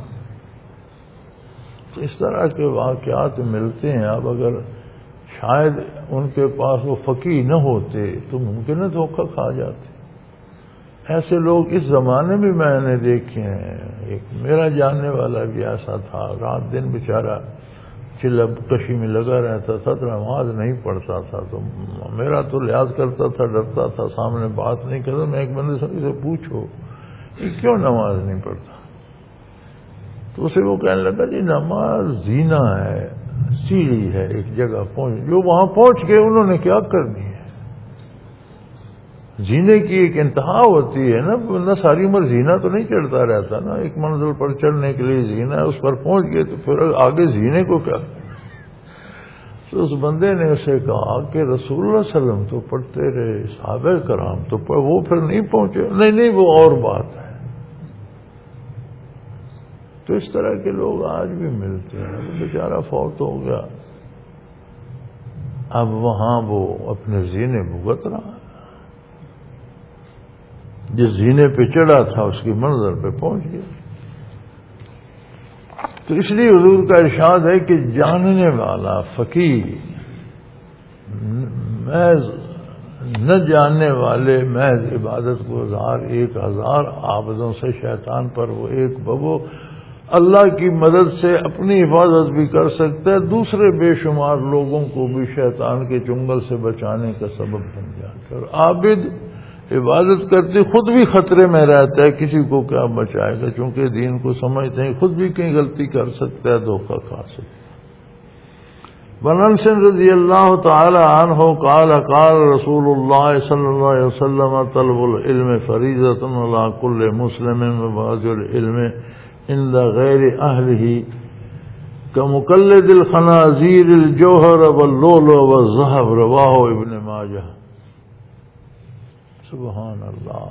تو اس طرح کے واقعات ملتے ہیں۔ اب اگر شاید ان کے پاس وہ فقیہ نہ ہوتے تو ممکن ہے دھوکہ کھا جاتے۔ ایسے لوگ اس زمانے میں میں نے دیکھے ہیں۔ ایک میرا جاننے والا بھی ایسا تھا، رات دن بیچارہ چلب کشی میں لگا رہتا تھا، تو نماز نہیں پڑھتا تھا، تو میرا تو لحاظ کرتا تھا، ڈرتا تھا، سامنے بات نہیں کرتا۔ میں ایک بندے سے پوچھو کہ کیوں نماز نہیں پڑھتا؟ تو اسے وہ کہنے لگا جی نماز زینہ ہے، سیڑھی ہے، ایک جگہ پہنچ، جو وہاں پہنچ گئے انہوں نے کیا کرنی ہے؟ زینے کی ایک انتہا ہوتی ہے نا، نہ ساری عمر زینہ تو نہیں چڑھتا رہتا نا، ایک منزل پر چڑھنے کے لیے زینہ ہے، اس پر پہنچ گئے تو پھر آگے زینے کو کیا؟ تو اس بندے نے اسے کہا کہ رسول اللہ صلی اللہ علیہ وسلم تو پڑھتے رہے، صحابہ کرام تو پڑھ، وہ پھر نہیں پہنچے۔ نہیں نہیں وہ اور بات ہے۔ تو اس طرح کے لوگ آج بھی ملتے ہیں۔ بیچارہ فوت ہو گیا، اب وہاں وہ اپنے زینے بھگت رہا ہے، جس زینے پہ چڑھا تھا اس کی منزل پہ پہنچ گیا۔ تو اس لیے حضور کا ارشاد ہے کہ جاننے والا فقیہ، محض نہ جاننے والے محض عبادت گزار ایک ہزار عابدوں سے شیطان پر وہ ایک ببو اللہ کی مدد سے اپنی حفاظت بھی کر سکتا ہے، دوسرے بے شمار لوگوں کو بھی شیطان کے چنگل سے بچانے کا سبب بن جاتا ہے۔ اور عابد عبادت کرتے خود بھی خطرے میں رہتا ہے، کسی کو کیا بچائے گا، چونکہ دین کو سمجھتے ہیں، خود بھی کہیں غلطی کر سکتا ہے، دھوکہ کھا سکتا ہے۔ انس رضی اللہ تعالی عنہ قال قال رسول اللہ صلی اللہ علیہ وسلم طلب العلم فریضۃ علی کل مسلم وبعض العلم عند غیر اہلہ کمقلد الخنازیر الجوہر واللؤلؤ والذہب، رواہ ابن ماجہ۔ سبحان اللہ۔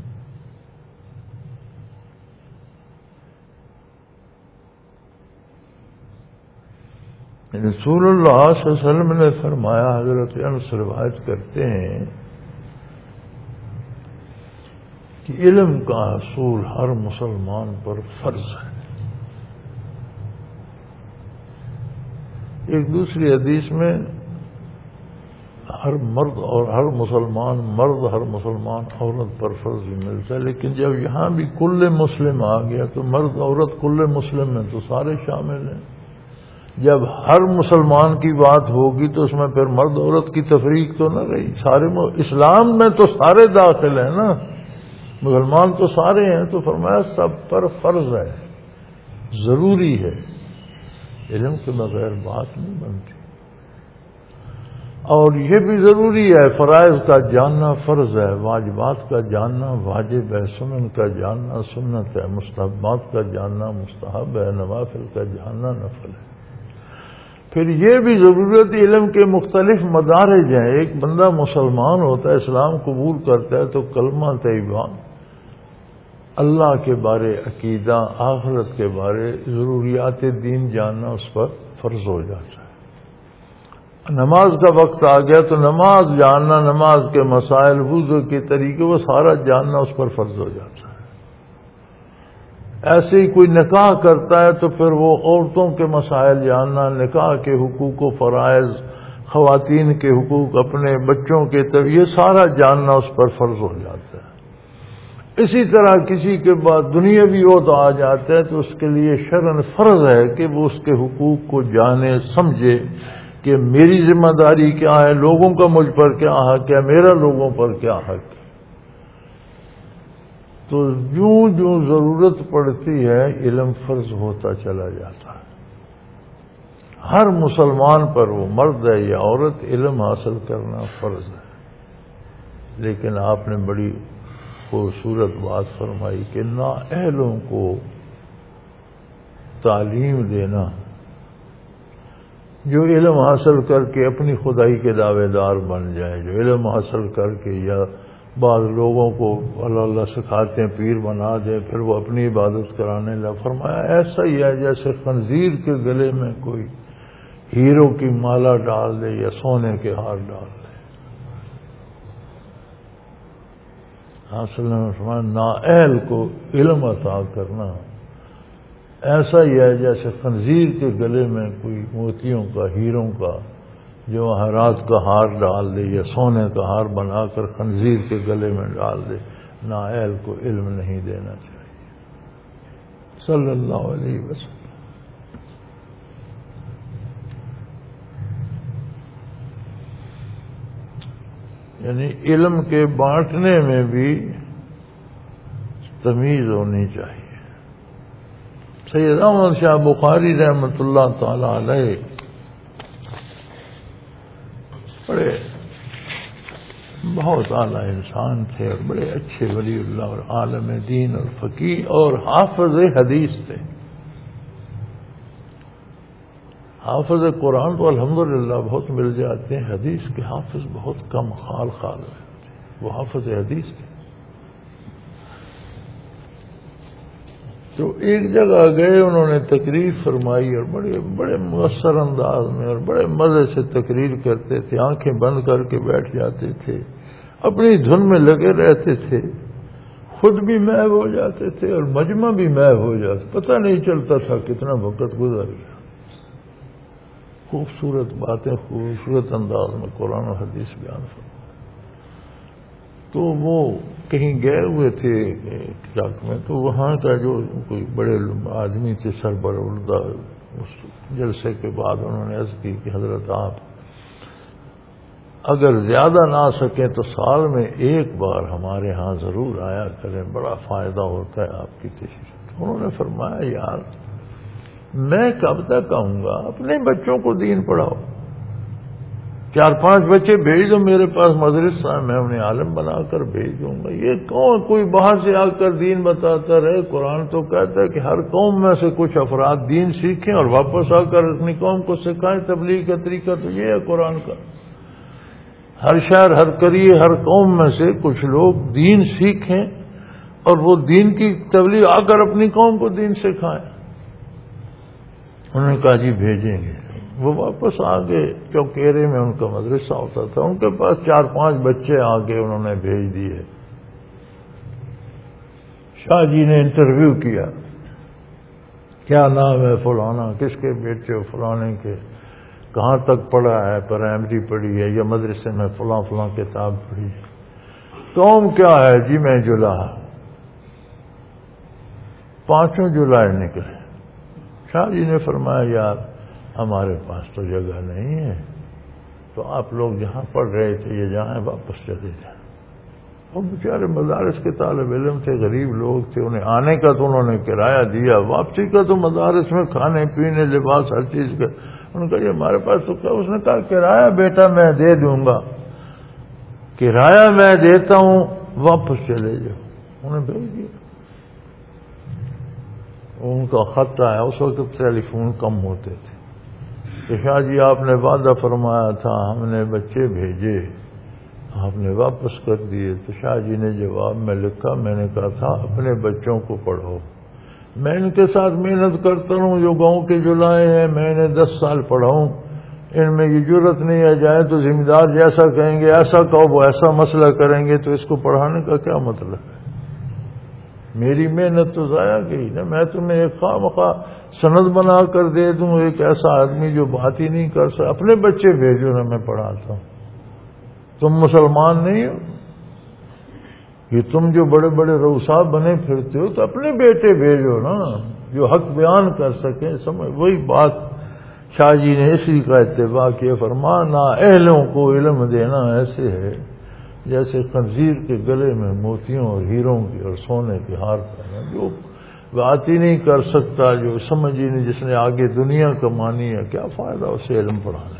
رسول اللہ صلی اللہ علیہ وسلم نے فرمایا، حضرت انس روایت کرتے ہیں کہ علم کا حصول ہر مسلمان پر فرض ہے۔ ایک دوسری حدیث میں ہر مرد اور ہر مسلمان مرد ہر مسلمان عورت پر فرض بھی ملتا ہے، لیکن جب یہاں بھی کل مسلم آ گیا تو مرد عورت کل مسلم میں تو سارے شامل ہیں۔ جب ہر مسلمان کی بات ہوگی تو اس میں پھر مرد عورت کی تفریق تو نہ رہی، سارے اسلام میں تو سارے داخل ہیں نا، مسلمان تو سارے ہیں، تو فرمایا سب پر فرض ہے، ضروری ہے، علم کے بغیر بات نہیں بنتی۔ اور یہ بھی ضروری ہے، فرائض کا جاننا فرض ہے، واجبات کا جاننا واجب ہے، سنن کا جاننا سنت ہے، مستحبات کا جاننا مستحب ہے، نوافل کا جاننا نفل ہے۔ پھر یہ بھی ضرورت علم کے مختلف مدارج ہیں۔ ایک بندہ مسلمان ہوتا ہے، اسلام قبول کرتا ہے تو کلمہ طیبہ، اللہ کے بارے عقیدہ، آخرت کے بارے ضروریات دین جاننا اس پر فرض ہو جاتا ہے۔ نماز کا وقت آ گیا تو نماز جاننا، نماز کے مسائل، وضو کے طریقے، وہ سارا جاننا اس پر فرض ہو جاتا ہے۔ ایسے ہی کوئی نکاح کرتا ہے تو پھر وہ عورتوں کے مسائل جاننا، نکاح کے حقوق و فرائض، خواتین کے حقوق، اپنے بچوں کے طرف، یہ سارا جاننا اس پر فرض ہو جاتا ہے۔ اسی طرح کسی کے بعد دنیاوی عہدہ آ جاتا ہے تو اس کے لیے شرعاً فرض ہے کہ وہ اس کے حقوق کو جانے سمجھے کہ میری ذمہ داری کیا ہے، لوگوں کا مجھ پر کیا حق ہے، میرا لوگوں پر کیا حق ہے۔ تو جوں جوں ضرورت پڑتی ہے علم فرض ہوتا چلا جاتا ہے۔ ہر مسلمان پر، وہ مرد ہے یا عورت، علم حاصل کرنا فرض ہے۔ لیکن آپ نے بڑی خوبصورت بات فرمائی کہ نااہلوں کو تعلیم دینا، جو علم حاصل کر کے اپنی خدائی کے دعوے دار بن جائیں، جو علم حاصل کر کے یا بعض لوگوں کو اللہ اللہ سکھاتے ہیں پیر بنا دیں، پھر وہ اپنی عبادت کرانے لگا، فرمایا ایسا ہی ہے جیسے خنزیر کے گلے میں کوئی ہیروں کی مالا ڈال دے یا سونے کے ہار ڈال دے۔ حاصل میں فرمایا نااہل کو علم عطا کرنا ایسا ہی ہے جیسے خنزیر کے گلے میں کوئی موتیوں کا، ہیروں کا جواہرات کا ہار ڈال دے یا سونے کا ہار بنا کر خنزیر کے گلے میں ڈال دے۔ نااہل کو علم نہیں دینا چاہیے۔ صلی اللہ علیہ وسلم۔ یعنی علم کے بانٹنے میں بھی تمیز ہونی چاہیے۔ سید احمد شاہ بخاری رحمۃ اللہ تعالی علیہ بڑے بہت اعلیٰ انسان تھے اور بڑے اچھے ولی اللہ اور عالم دین اور فقیہ اور حافظ حدیث تھے۔ حافظ قرآن تو الحمدللہ بہت مل جاتے ہیں، حدیث کے حافظ بہت کم خال خال ہوتے ہیں، وہ حافظ حدیث تھے۔ تو ایک جگہ گئے، انہوں نے تقریر فرمائی اور بڑے بڑے مؤثر انداز میں اور بڑے مزے سے تقریر کرتے تھے، آنکھیں بند کر کے بیٹھ جاتے تھے، اپنی دھن میں لگے رہتے تھے، خود بھی محو ہو جاتے تھے اور مجمع بھی محو ہو جاتا، پتہ نہیں چلتا تھا کتنا وقت گزر گیا۔ خوبصورت باتیں خوبصورت انداز میں قرآن و حدیث بیان فرمائی۔ تو وہ کہیں گئے ہوئے تھے علاق میں، تو وہاں کا جو کوئی بڑے آدمی تھے سربراہ، اس جلسے کے بعد انہوں نے عرض کی کہ حضرت آپ اگر زیادہ نہ آ سکیں تو سال میں ایک بار ہمارے ہاں ضرور آیا کریں، بڑا فائدہ ہوتا ہے آپ کی تشریف۔ انہوں نے فرمایا یار میں کب تک آؤں گا، اپنے بچوں کو دین پڑھاؤ، چار پانچ بچے بھیج دو میرے پاس مدرسہ، میں انہیں عالم بنا کر بھیج دوں گا۔ یہ کون کوئی باہر سے آ کر دین بتاتا رہے؟ قرآن تو کہتا ہے کہ ہر قوم میں سے کچھ افراد دین سیکھیں اور واپس آ کر اپنی قوم کو سکھائیں۔ تبلیغ کا طریقہ تو یہ ہے قرآن کا، ہر شہر ہر قریے ہر قوم میں سے کچھ لوگ دین سیکھیں اور وہ دین کی تبلیغ آ کر اپنی قوم کو دین سکھائیں۔ انہوں نے کہا جی بھیجیں گے۔ وہ واپس آ گئے، چوکیرے میں ان کا مدرسہ ہوتا تھا، ان کے پاس چار پانچ بچے آ گئے، انہوں نے بھیج دیے۔ شاہ جی نے انٹرویو کیا، کیا نام ہے؟ فلانا۔ کس کے بیٹے ہو؟ فلانے کے۔ کہاں تک پڑھا ہے؟ پرائمری پڑھی ہے یا مدرسے میں فلاں فلاں کتاب پڑھی ہے؟ قوم کیا ہے؟ جی میں جولاہا۔ پانچوں جولائی نکلے۔ شاہ جی نے فرمایا یار ہمارے پاس تو جگہ نہیں ہے، تو آپ لوگ جہاں پڑھ رہے تھے یہ جہاں واپس چلے جائیں۔ وہ بیچارے مدارس کے طالب علم تھے، غریب لوگ تھے، انہیں آنے کا تو انہوں نے کرایہ دیا، واپسی کا تو مدارس میں کھانے پینے لباس ہر چیز کا۔ انہوں نے کہا یہ ہمارے پاس تو کیا؟ اس نے کہا کرایہ بیٹا میں دے دوں گا، کرایہ میں دیتا ہوں، واپس چلے جاؤ۔ انہوں نے بھیج دیا۔ ان کا خط آیا، اس وقت ٹیلی فون کم ہوتے تھے، کہ شاہ جی آپ نے وعدہ فرمایا تھا، ہم نے بچے بھیجے، آپ نے واپس کر دیے۔ تو شاہ جی نے جواب میں لکھا، میں نے کہا تھا اپنے بچوں کو پڑھو، میں ان کے ساتھ محنت کرتا ہوں جو گاؤں کے جو لائے ہیں، میں انہیں دس سال پڑھاؤں، ان میں یہ جرت نہیں آ جائے تو ذمہ دار جیسا کہیں گے ایسا کہو، وہ ایسا مسئلہ کریں گے تو اس کو پڑھانے کا کیا مطلب ہے؟ میری محنت تو ضائع گئی نا۔ میں تمہیں ایک خواہ مخواہ سند بنا کر دے دوں، ایک ایسا آدمی جو بات ہی نہیں کر سکتا، اپنے بچے بھیجو نا میں پڑھاتا ہوں، تم مسلمان نہیں ہو؟ کہ تم جو بڑے بڑے روسا بنے پھرتے ہو تو اپنے بیٹے بھیجو نا جو حق بیان کر سکیں. سمجھ وہی بات شاہ جی نے اسی کا اتباع کیا. فرمایا نا اہلوں کو علم دینا ایسے ہے جیسے خنزیر کے گلے میں موتیوں اور ہیروں کے اور سونے کے ہار پہنا. جو بات ہی نہیں کر سکتا, جو سمجھ ہی نہیں, جس نے آگے دنیا کمانی ہے, کیا فائدہ اسے علم پڑھانے.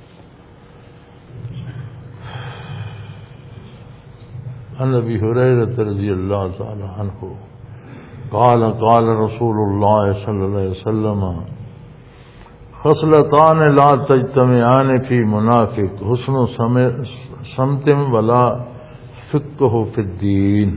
عن ابی ہریرہ رضی اللہ تعالی عنہ قال قال رسول اللہ صلی اللہ علیہ وسلم خصلتان لا تجتمعان فی منافق حسن سمت ولا فقہ فی الدین.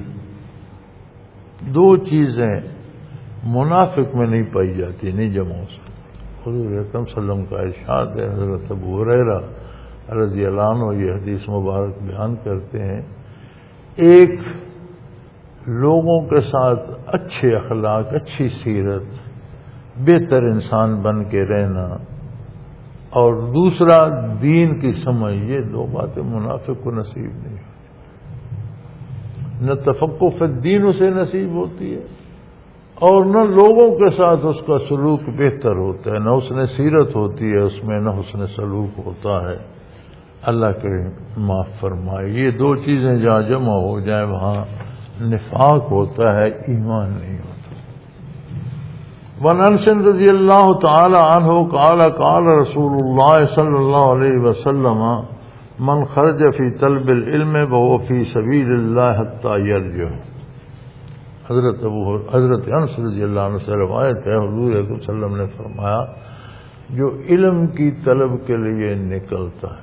دو چیزیں منافق میں نہیں پائی جاتی, نہیں جمع ہو سکتی. حضور اکرم صلی اللہ علیہ وسلم کا ارشاد ہے. حضرت ابو ہریرہ رضی اللہ عنہ یہ حدیث مبارک بیان کرتے ہیں, ایک لوگوں کے ساتھ اچھے اخلاق, اچھی سیرت, بہتر انسان بن کے رہنا, اور دوسرا دین کی سمجھ. یہ دو باتیں منافق کو نصیب نہیں ہوتی. نہ تفقہ فی الدین اسے نصیب ہوتی ہے اور نہ لوگوں کے ساتھ اس کا سلوک بہتر ہوتا ہے, نہ اس نے سیرت ہوتی ہے اس میں, نہ اس نے سلوک ہوتا ہے. اللہ کے معاف فرمائے. یہ دو چیزیں جہاں جمع ہو جائیں وہاں نفاق ہوتا ہے, ایمان نہیں ہوتا. وعن انس رضی اللہ تعالی عنہ قال قال رسول اللہ صلی اللہ علیہ وسلم من خرج فی طلب العلم وهو فی سبیل اللہ حتی یرجع. حضرت ابو حضرت انس رضی اللہ عنہ سے روایت ہے, حضور صلی اللہ علیہ وسلم نے فرمایا جو علم کی طلب کے لیے نکلتا ہے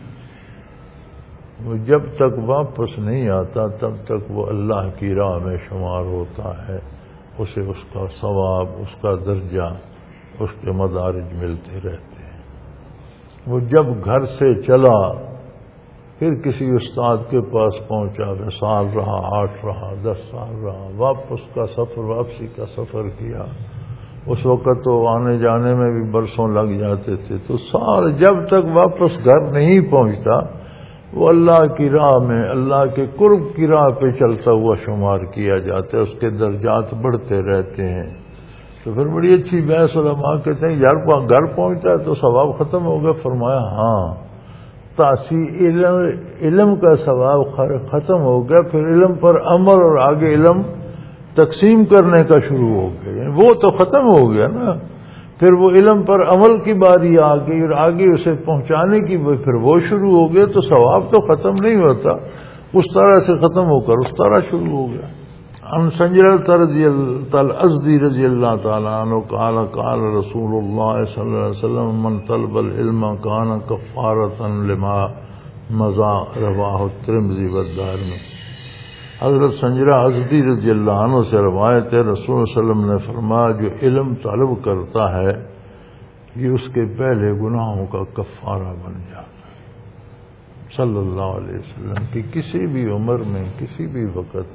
وہ جب تک واپس نہیں آتا تب تک وہ اللہ کی راہ میں شمار ہوتا ہے. اسے اس کا ثواب, اس کا درجہ, اس کے مدارج ملتے رہتے ہیں. وہ جب گھر سے چلا پھر کسی استاد کے پاس پہنچا, سال رہا, آٹھ رہا, دس سال رہا, واپس کا سفر, واپسی کا سفر کیا. اس وقت تو آنے جانے میں بھی برسوں لگ جاتے تھے. تو سال جب تک واپس گھر نہیں پہنچتا وہ اللہ کی راہ میں, اللہ کے قرب کی راہ پہ چلتا ہوا شمار کیا جاتا ہے. اس کے درجات بڑھتے رہتے ہیں. تو پھر بڑی اچھی بحث علماء کہتے ہیں یار گھر پہنچتا ہے تو ثواب ختم ہو گیا. فرمایا ہاں, تاثیر علم, علم کا ثواب ختم ہو گیا, پھر علم پر عمل اور آگے علم تقسیم کرنے کا شروع ہو گیا. وہ تو ختم ہو گیا نا, پھر وہ علم پر عمل کی باری آ گئی اور آگے اسے پہنچانے کی پھر وہ شروع ہو گیا. تو ثواب تو ختم نہیں ہوتا, اس طرح سے ختم ہو کر اس طرح شروع ہو گیا. عن سنجرة رضی اللہ الازدی رضی اللہ تعالیٰ عنہ قال قال رسول اللہ صلی اللہ علیہ وسلم من طلب العلم کان کفارۃ لما مضى رواہ الترمذی والدارمی. حضرت سنجرہ ازدی رضی اللہ عنہ سے روایت ہے, رسول صلی اللہ علیہ وسلم نے فرمایا جو علم طلب کرتا ہے یہ اس کے پہلے گناہوں کا کفارہ بن جاتا ہے. صلی اللہ علیہ وسلم کی کسی بھی عمر میں کسی بھی وقت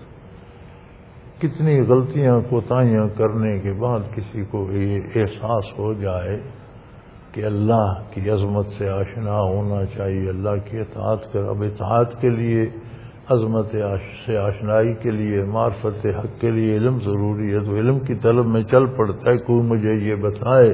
کتنی غلطیاں کوتاہیاں کرنے کے بعد کسی کو یہ احساس ہو جائے کہ اللہ کی عظمت سے آشنا ہونا چاہیے, اللہ کی اطاعت کر. اب اطاعت کے لیے, عظمت سے آشنائی کے لیے, معرفت حق کے لیے علم ضروری ہے. تو علم کی طلب میں چل پڑتا ہے. کوئی مجھے یہ بتائے,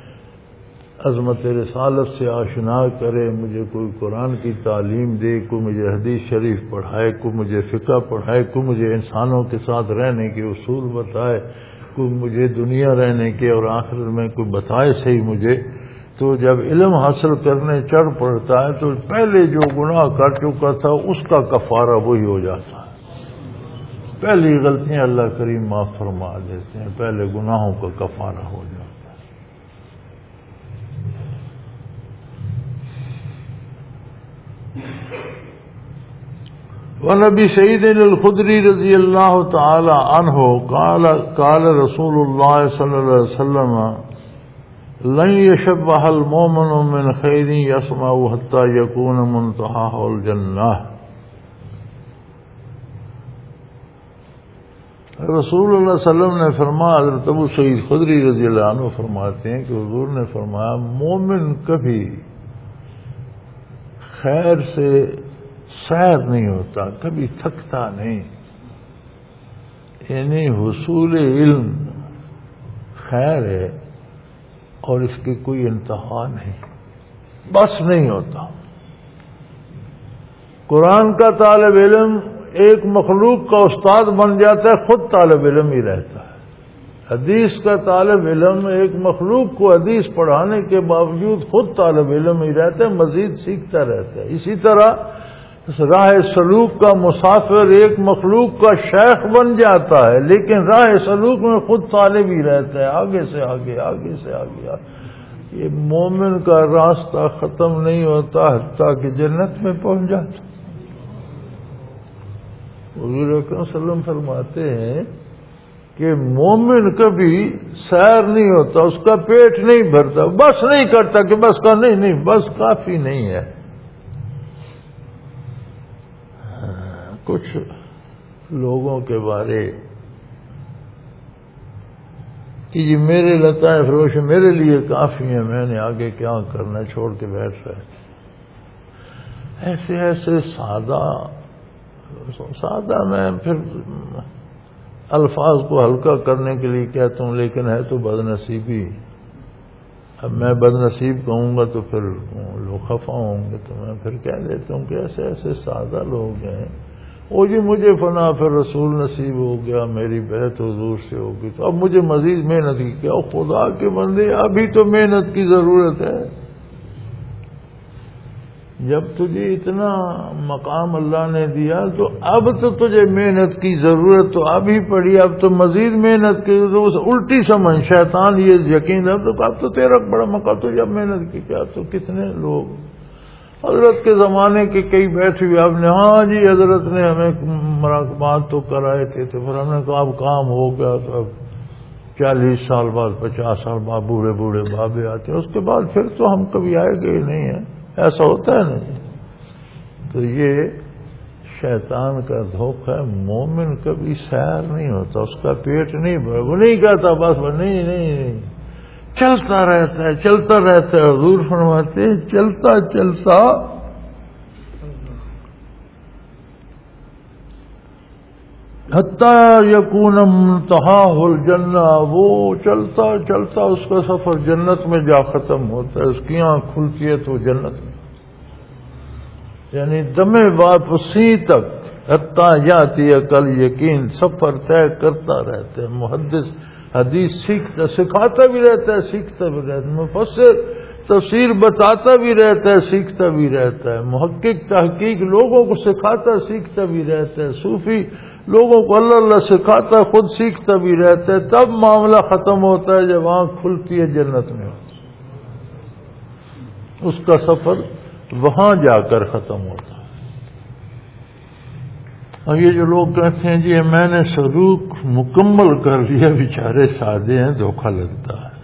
عظمت رسالت سے آشنا کرے, مجھے کوئی قرآن کی تعلیم دے, کوئی مجھے حدیث شریف پڑھائے, کوئی مجھے فقہ پڑھائے, کوئی مجھے انسانوں کے ساتھ رہنے کے اصول بتائے, کوئی مجھے دنیا رہنے کے اور آخرت میں کوئی بتائے صحیح مجھے. تو جب علم حاصل کرنے چڑھ پڑتا ہے تو پہلے جو گناہ کر چکا تھا اس کا کفارہ وہی ہو جاتا ہے. پہلی غلطیاں اللہ کریم معاف فرما دیتے ہیں, پہلے گناہوں کا کفارہ ہو جاتا ہے. ونبی سعید الخدری رضی اللہ تعالی عنہ قال قال رسول اللہ صلی اللہ علیہ وسلم لن يشبه المؤمن من خیر يسمع حتى يكون منتهى الجنہ. رسول اللہ صلی اللہ علیہ وسلم نے فرمایا, حضرت ابو سعید خدری رضی اللہ عنہ فرماتے ہیں کہ حضور نے فرمایا مومن کبھی خیر سے سیر نہیں ہوتا, کبھی تھکتا نہیں یعنی حصول علم خیر ہے اور اس کی کوئی انتہا نہیں، بس نہیں ہوتا۔ قرآن کا طالب علم ایک مخلوق کا استاد بن جاتا ہے، خود طالب علم ہی رہتا ہے۔ حدیث کا طالب علم ایک مخلوق کو حدیث پڑھانے کے باوجود خود طالب علم ہی رہتا ہے، مزید سیکھتا رہتا ہے۔ اسی طرح راہ سلوک کا مسافر ایک مخلوق کا شیخ بن جاتا ہے، لیکن راہ سلوک میں خود طالب ہی رہتا ہے، آگے سے آگے آگے سے آگے آگے۔ یہ مومن کا راستہ ختم نہیں ہوتا حتیٰ کہ جنت میں پہنچ جاتا۔ حضور اکرم صلی اللہ علیہ وسلم فرماتے ہیں کہ مومن کبھی سیر نہیں ہوتا، اس کا پیٹ نہیں بھرتا، بس نہیں کرتا کہ بس کا نہیں نہیں بس کافی نہیں ہے۔ کچھ لوگوں کے بارے کہ یہ میرے لطائف فروش میرے لیے کافی ہیں، میں نے آگے کیا کرنا، چھوڑ کے بیٹھ رہے۔ ایسے ایسے سادہ سادہ میں پھر الفاظ کو ہلکا کرنے کے لیے کہتا ہوں، لیکن ہے تو بد نصیبی۔ اب میں بد نصیب کہوں گا تو پھر لوگ خفا ہوں گے، تو میں پھر کہہ دیتا ہوں کہ ایسے ایسے سادہ لوگ ہیں، او جی مجھے فنا پھر رسول نصیب ہو گیا، میری بیعت حضور سے ہوگی، تو اب مجھے مزید محنت کی کیا؟ خدا کے بندے ابھی تو محنت کی ضرورت ہے۔ جب تجھے اتنا مقام اللہ نے دیا تو اب تو تجھے محنت کی ضرورت تو اب ہی پڑی، اب تو مزید محنت کی تو الٹی سمجھ شیطان یہ یقین اب تو اب تو تیرا بڑا مقام، تو جب محنت کی کیا؟ تو کتنے لوگ حضرت کے زمانے کے کئی بیٹھے ہوئے، آپ نے ہاں جی حضرت نے ہمیں مراقبات تو کرائے تھے، تو پھر ہم نے کہا اب کام ہو گیا، تو اب چالیس سال بعد پچاس سال بعد بوڑھے بوڑھے بابے آتے ہیں، اس کے بعد پھر تو ہم کبھی آئے گئے نہیں ہیں، ایسا ہوتا ہے نہیں۔ تو یہ شیطان کا دھوکہ ہے، مومن کبھی سیر نہیں ہوتا، اس کا پیٹ نہیں بھر، وہ نہیں کہتا بس نہیں نہیں نہیں، چلتا رہتا ہے چلتا رہتا ہے۔ حضور فرماتے ہیں چلتا چلتا حتی یکون منتہاہ الجنہ، وہ چلتا چلتا اس کا سفر جنت میں جا ختم ہوتا ہے، اس کی آنکھ کھلتی ہے تو جنت میں، یعنی دم واپسی تک حتی یاتی کل یقین سفر طے کرتا رہتا ہے۔ محدث حدیث سیکھتا سکھاتا بھی رہتا ہے، سیکھتا بھی رہتا ہے، مفسر تفسیر بتاتا بھی رہتا ہے، سیکھتا بھی رہتا ہے، محقق تحقیق لوگوں کو سکھاتا سیکھتا بھی رہتا ہے، صوفی لوگوں کو اللہ اللہ سکھاتا خود سیکھتا بھی رہتا ہے۔ تب معاملہ ختم ہوتا ہے جب آنکھ کھلتی ہے جنت میں، اس کا سفر وہاں جا کر ختم ہوتا ہے۔ اب یہ جو لوگ کہتے ہیں جی میں نے سلوک مکمل کر لیا، بیچارے سادے ہیں، دھوکہ لگتا ہے،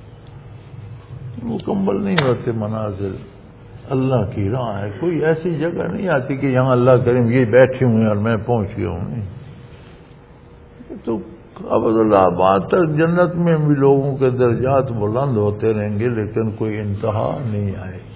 مکمل نہیں ہوتے منازل، اللہ کی راہ ہے، کوئی ایسی جگہ نہیں آتی کہ یہاں اللہ کریم یہ بیٹھے ہوئے ہیں اور میں پہنچ گیا ہوں، نہیں تو ابد اللہ آباد تک جنت میں بھی لوگوں کے درجات بلند ہوتے رہیں گے، لیکن کوئی انتہا نہیں آئے گی۔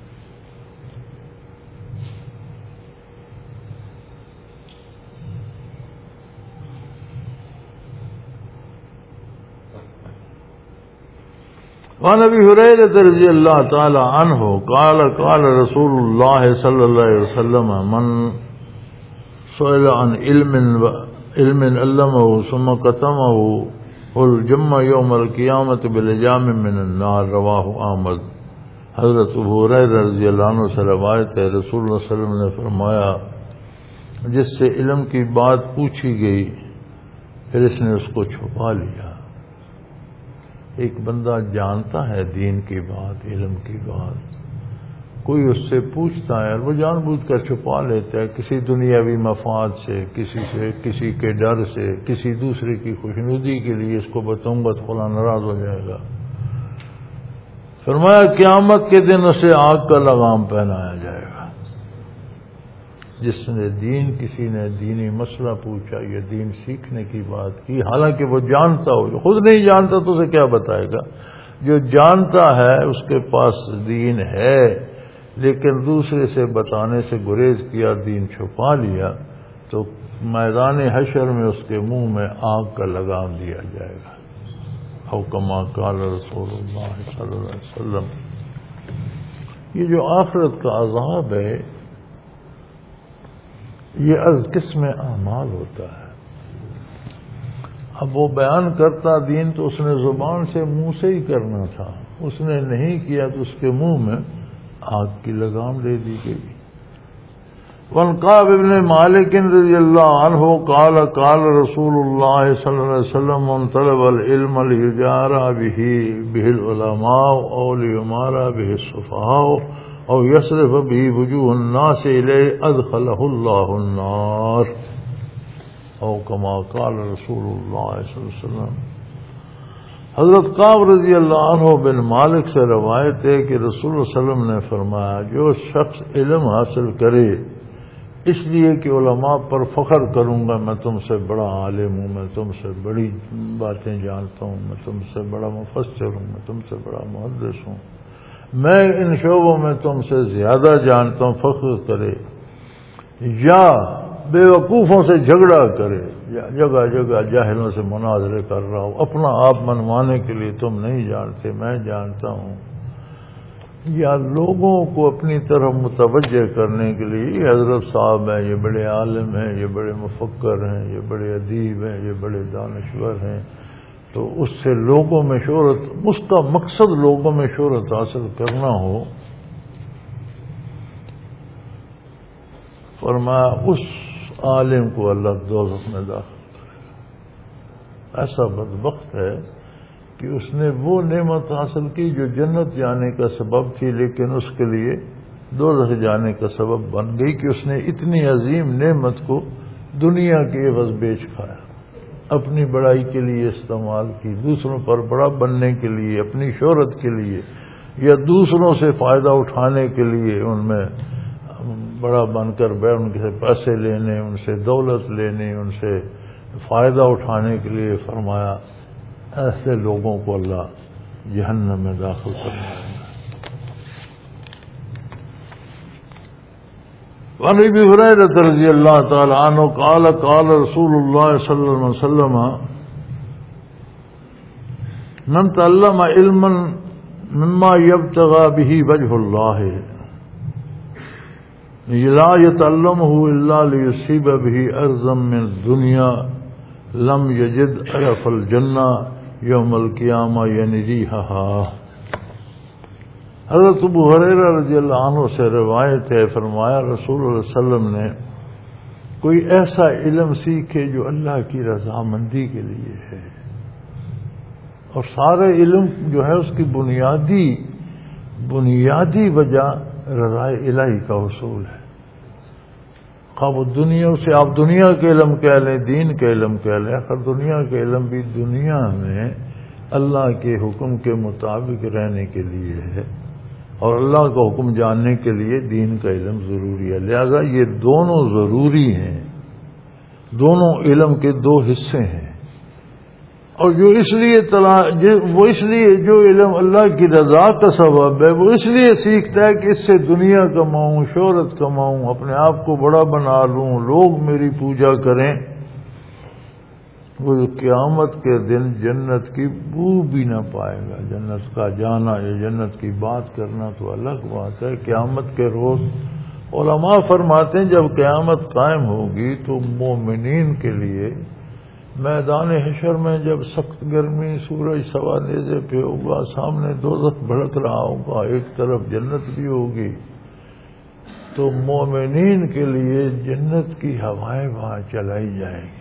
وعن ابی ہریرہ رضی اللہ تعالی عنہ قال قال رسول اللہ صلی اللہ علیہ وسلم من سئل عن علم علم علمه ثم قتمه الجم یوم القیامت بلجام من النار، رواہ احمد۔ حضرت ابو ہریرہ رضی اللہ عنہ سے روایت ہے، رسول اللہ صلی اللہ علیہ وسلم نے فرمایا جس سے علم کی بات پوچھی گئی پھر اس نے اس کو چھپا لیا۔ ایک بندہ جانتا ہے دین کی بات، علم کی بات، کوئی اس سے پوچھتا ہے اور وہ جان بوجھ کر چھپا لیتا ہے، کسی دنیاوی مفاد سے، کسی سے کسی کے ڈر سے، کسی دوسرے کی خوشنودی کے لیے، اس کو بتاؤں گا تو فلاں ناراض ہو جائے گا۔ فرمایا قیامت کے دن اسے آگ کا لگام پہنایا جائے گا۔ جس نے دین کسی نے دینی مسئلہ پوچھا یا دین سیکھنے کی بات کی، حالانکہ وہ جانتا ہو، جو خود نہیں جانتا تو اسے کیا بتائے گا، جو جانتا ہے اس کے پاس دین ہے لیکن دوسرے سے بتانے سے گریز کیا، دین چھپا لیا، تو میدان حشر میں اس کے منہ میں آگ کا لگام دیا جائے گا. او کما قال رسول اللہ صلی اللہ علیہ وسلم. یہ جو آخرت کا عذاب ہے یہ از قسم اعمال ہوتا ہے. اب وہ بیان کرتا دین تو اس نے زبان سے منہ سے ہی کرنا تھا، اس نے نہیں کیا تو اس کے منہ میں آگ کی لگام دے دی گئی. وعن کعب بن مالک رضی اللہ عنہ قال قال رسول اللہ صلی اللہ علیہ وسلم من طلب العلم لیجار به به العلماء او لیمار به السفهاء او یصرف به وجوه الناس الیہ ادخلہ اللہ النار او کما قال رسول اللہ صلی اللہ علیہ وسلم. حضرت کعب رضی اللہ عنہ بن مالک سے روایت ہے کہ رسول اللہ علیہ وسلم نے فرمایا جو شخص علم حاصل کرے اس لیے کہ علماء پر فخر کروں گا میں تم سے بڑا عالم ہوں، میں تم سے بڑی باتیں جانتا ہوں، میں تم سے بڑا مفسر ہوں، میں تم سے بڑا محدث ہوں، میں ان شعبوں میں تم سے زیادہ جانتا ہوں، فخر کرے یا بے وقوفوں سے جھگڑا کرے یا جگہ جگہ جاہلوں سے مناظرے کر رہا ہوں، اپنا آپ منوانے کے لیے تم نہیں جانتے میں جانتا ہوں، یا لوگوں کو اپنی طرف متوجہ کرنے کے لیے یہ حضرت صاحب ہیں، یہ بڑے عالم ہیں، یہ بڑے مفکر ہیں، یہ بڑے ادیب ہیں، یہ بڑے دانشور ہیں، تو اس سے لوگوں میں شہرت، اس کا مقصد لوگوں میں شہرت حاصل کرنا ہو، فرمایا اس عالم کو اللہ دوزخ میں داخل کرے. ایسا بدبخت ہے کہ اس نے وہ نعمت حاصل کی جو جنت جانے کا سبب تھی، لیکن اس کے لیے دوزخ جانے کا سبب بن گئی کہ اس نے اتنی عظیم نعمت کو دنیا کے عوض بیچ کھایا، اپنی بڑائی کے لیے استعمال کی، دوسروں پر بڑا بننے کے لیے، اپنی شہرت کے لیے، یا دوسروں سے فائدہ اٹھانے کے لیے ان میں بڑا بن کر بیٹھ ان سے پیسے لینے، ان سے دولت لینے، ان سے فائدہ اٹھانے کے لیے. فرمایا ایسے لوگوں کو اللہ جہنم میں داخل کرنا ہے. وعن ابی ہریرہ رضی اللہ تعالی عنہ قال قال رسول اللہ صلی اللہ علیہ وسلم من تعلم علما مما يبتغى به وجه الله لا يتعلمه الا ليصيب به ارضا من الدنيا لم يجد عرف الجنہ یوم القیامہ ینریھها. حضرت ابو ہریرہ رضی اللہ عنہ سے روایت ہے، فرمایا رسول اللہ صلی اللہ علیہ وسلم نے کوئی ایسا علم سیکھے جو اللہ کی رضامندی کے لیے ہے، اور سارے علم جو ہے اس کی بنیادی بنیادی وجہ رضا الہی کا حصول ہے. خواب دنیا سے آپ دنیا کے علم کہہ لیں، دین کے علم کہہ لیں، آخر دنیا کے علم بھی دنیا میں اللہ کے حکم کے مطابق رہنے کے لیے ہے، اور اللہ کا حکم جاننے کے لیے دین کا علم ضروری ہے. لہذا یہ دونوں ضروری ہیں، دونوں علم کے دو حصے ہیں. اور جو اس لیے تلا وہ اس لیے جو علم اللہ کی رضا کا سبب ہے وہ اس لیے سیکھتا ہے کہ اس سے دنیا کماؤں، شہرت کماؤں، اپنے آپ کو بڑا بنا لوں، لوگ میری پوجا کریں. وہ قیامت کے دن جنت کی بو بھی نہ پائے گا. جنت کا جانا یا جنت کی بات کرنا تو الگ بات ہے. قیامت کے روز علماء فرماتے ہیں جب قیامت قائم ہوگی تو مومنین کے لیے میدان حشر میں جب سخت گرمی، سورج سوا نیزے پہ ہوگا، سامنے دوزخ بھڑک رہا ہوگا، ایک طرف جنت بھی ہوگی، تو مومنین کے لیے جنت کی ہوائیں وہاں چلائی جائیں گی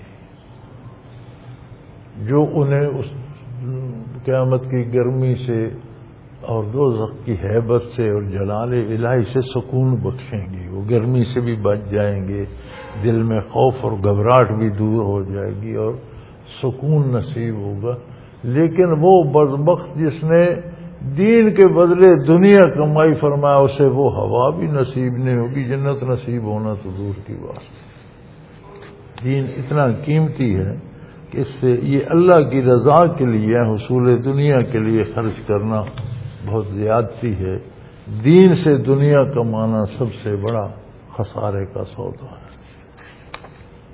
جو انہیں اس قیامت کی گرمی سے اور دوزخ کی ہیبت سے اور جلال الہی سے سکون بخشیں گی. وہ گرمی سے بھی بچ جائیں گے، دل میں خوف اور گھبراہٹ بھی دور ہو جائے گی اور سکون نصیب ہوگا. لیکن وہ بدبخت جس نے دین کے بدلے دنیا کمائی، فرمایا اسے وہ ہوا بھی نصیب نہیں ہوگی، جنت نصیب ہونا تو دور کی بات ہے. دین اتنا قیمتی ہے کہ اس سے یہ اللہ کی رضا کے لیے حصول دنیا کے لیے خرچ کرنا بہت زیادتی ہے. دین سے دنیا کمانا سب سے بڑا خسارے کا سودا ہے.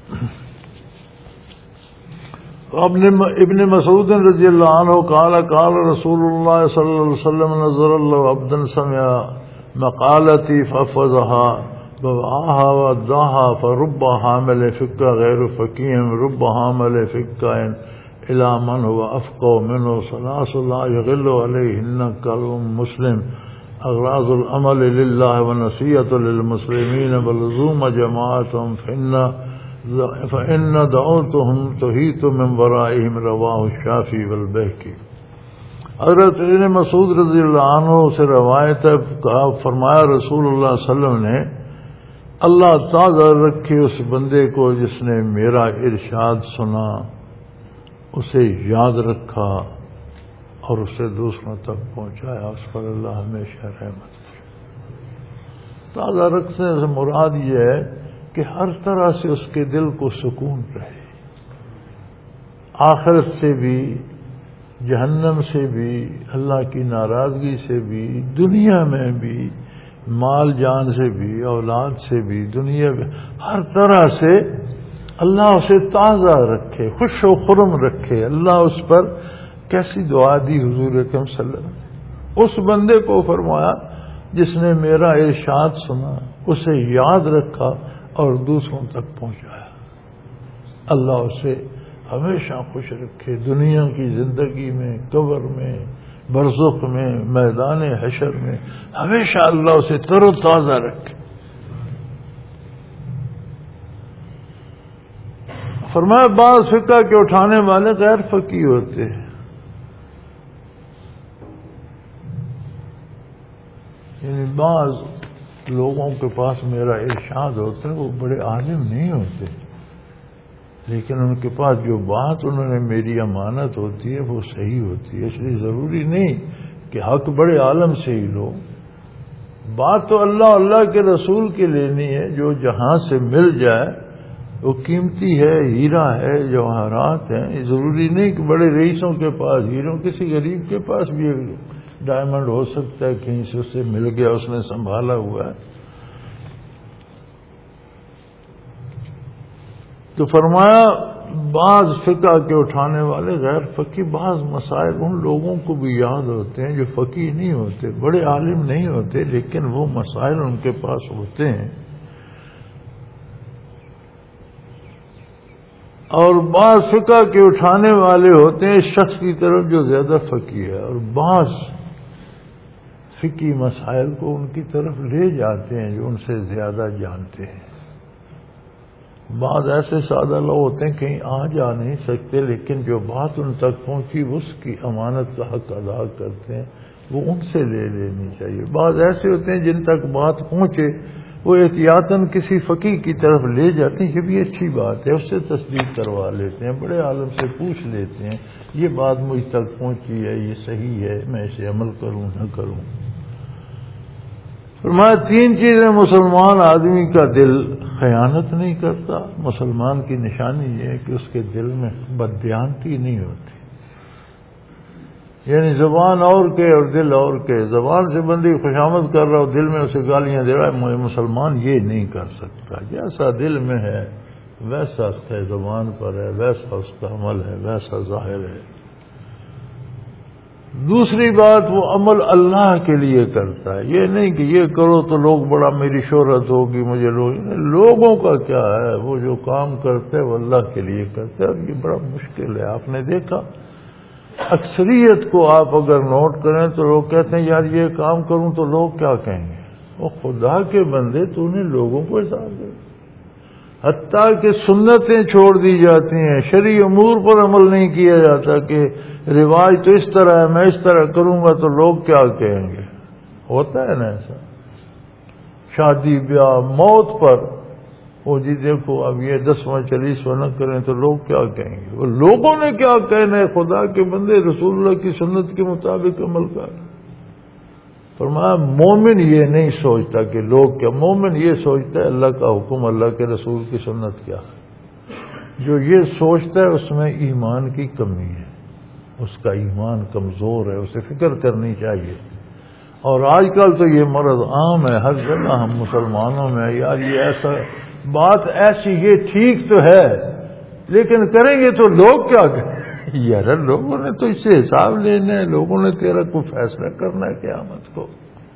ابن مسعود رضی اللہ عنہ قال قال رسول اللہ صلی اللہ علیہ وسلم نظر اللہ عبدا سمع مقالتی فحفظها ووعاها واداها فرب حامل فقہ غیر فقیہ رب حامل فقہ الى من هو افقه منه ثلاث لا يغل عليهن كلام مسلم اغراض العمل لله ونصيحة للمسلمين بلزوم جماعتهم فإن فإن دعوتهم تحيط من ورائهم رواه الشافعي والبيهقي۔ حضرت ابن مسعود رضی اللہ عنہ سے روایت ہے، فرمایا رسول اللہ صلی اللہ علیہ وسلم نے، اللہ تازہ رکھے اس بندے کو جس نے میرا ارشاد سنا، اسے یاد رکھا اور اسے دوسروں تک پہنچایا، اس پر اللہ ہمیشہ رحمت کرے۔ تازہ رکھنے سے مراد یہ ہے کہ ہر طرح سے اس کے دل کو سکون رہے، آخرت سے بھی، جہنم سے بھی، اللہ کی ناراضگی سے بھی، دنیا میں بھی، مال جان سے بھی، اولاد سے بھی، دنیا میں ہر طرح سے اللہ اسے تازہ رکھے، خوش و خرم رکھے۔ اللہ اس پر کیسی دعا دی حضور اکرم صلی اللہ علیہ وسلم، اس بندے کو فرمایا جس نے میرا ارشاد سنا، اسے یاد رکھا اور دوسروں تک پہنچایا، اللہ اسے ہمیشہ خوش رکھے، دنیا کی زندگی میں، قبر میں، برزخ میں، میدان حشر میں، ہمیشہ اللہ اسے تر و تازہ رکھے۔ فرمایا بعض فقہ کے اٹھانے والے غیر فقیہ ہوتے ہیں، یعنی بعض لوگوں کے پاس میرا ارشاد ہوتا ہے، وہ بڑے عالم نہیں ہوتے، لیکن ان کے پاس جو بات انہوں نے میری امانت ہوتی ہے وہ صحیح ہوتی ہے، اس لیے ضروری نہیں کہ حق بڑے عالم سے ہی لو، بات تو اللہ اللہ کے رسول کی لینی ہے، جو جہاں سے مل جائے وہ قیمتی ہے، ہیرا ہے، جواہرات ہیں، یہ ضروری نہیں کہ بڑے رئیسوں کے پاس ہیروں، کسی غریب کے پاس بھی ڈائمنڈ ہو سکتا ہے، کہیں سے اسے مل گیا، اس نے سنبھالا ہوا ہے۔ تو فرمایا بعض فقہ کے اٹھانے والے غیر فقی بعض مسائل ان لوگوں کو بھی یاد ہوتے ہیں جو فقی نہیں ہوتے، بڑے عالم نہیں ہوتے، لیکن وہ مسائل ان کے پاس ہوتے ہیں، اور بعض فقہ کے اٹھانے والے ہوتے ہیں اس شخص کی طرف جو زیادہ فقی ہے، اور بعض فقی مسائل کو ان کی طرف لے جاتے ہیں جو ان سے زیادہ جانتے ہیں۔ بعض ایسے سادہ لوگ ہوتے ہیں کہیں آ جا نہیں سکتے، لیکن جو بات ان تک پہنچی اس کی امانت کا حق ادا کرتے ہیں، وہ ان سے لے لینی چاہیے۔ بعض ایسے ہوتے ہیں جن تک بات پہنچے وہ احتیاطاً کسی فقیہ کی طرف لے جاتے ہیں، یہ بھی اچھی بات ہے، اس سے تصدیق کروا لیتے ہیں، بڑے عالم سے پوچھ لیتے ہیں یہ بات مجھ تک پہنچی ہے، یہ صحیح ہے، میں اسے عمل کروں نہ کروں۔ فرمایا تین چیزیں مسلمان آدمی کا دل خیانت نہیں کرتا، مسلمان کی نشانی یہ ہے کہ اس کے دل میں بددیانتی نہیں ہوتی، یعنی زبان اور کے اور دل اور کے، زبان سے بندی خوشامد کر رہا ہو، دل میں اسے گالیاں دے رہا ہے، مسلمان یہ نہیں کر سکتا، جیسا دل میں ہے ویسا اس کا زبان پر ہے، ویسا اس کا عمل ہے، ویسا ظاہر ہے۔ دوسری بات وہ عمل اللہ کے لیے کرتا ہے، یہ نہیں کہ یہ کرو تو لوگ بڑا میری شہرت ہوگی، مجھے لوگ لوگوں کا کیا ہے، وہ جو کام کرتے ہیں وہ اللہ کے لیے کرتے ہیں، اور یہ بڑا مشکل ہے۔ آپ نے دیکھا اکثریت کو آپ اگر نوٹ کریں تو لوگ کہتے ہیں یار یہ کام کروں تو لوگ کیا کہیں گے، وہ خدا کے بندے تو انہیں لوگوں کو حساب دے، حتیٰ کہ سنتیں چھوڑ دی جاتی ہیں، شرعی امور پر عمل نہیں کیا جاتا کہ رواج تو اس طرح ہے، میں اس طرح کروں گا تو لوگ کیا کہیں گے، ہوتا ہے نا ایسا۔ شادی بیاہ موت پر وہ جی دیکھو اب یہ دسواں چالیسواں نہ کریں تو لوگ کیا کہیں گے، وہ لوگوں نے کیا کہنا ہے، خدا کے بندے رسول اللہ کی سنت کے مطابق عمل کر۔ فرمایا مومن یہ نہیں سوچتا کہ لوگ کیا، مومن یہ سوچتا ہے اللہ کا حکم، اللہ کے رسول کی سنت کیا ہے۔ جو یہ سوچتا ہے اس میں ایمان کی کمی ہے، اس کا ایمان کمزور ہے، اسے فکر کرنی چاہیے۔ اور آج کل تو یہ مرض عام ہے ہر جگہ، ہم مسلمانوں میں یار یہ ایسا بات ایسی یہ ٹھیک تو ہے لیکن کریں گے تو لوگ کیا کریں؟ یار لوگوں نے تو اس سے حساب لینا ہے، لوگوں نے تیرا کوئی فیصلہ کرنا ہے قیامت کو۔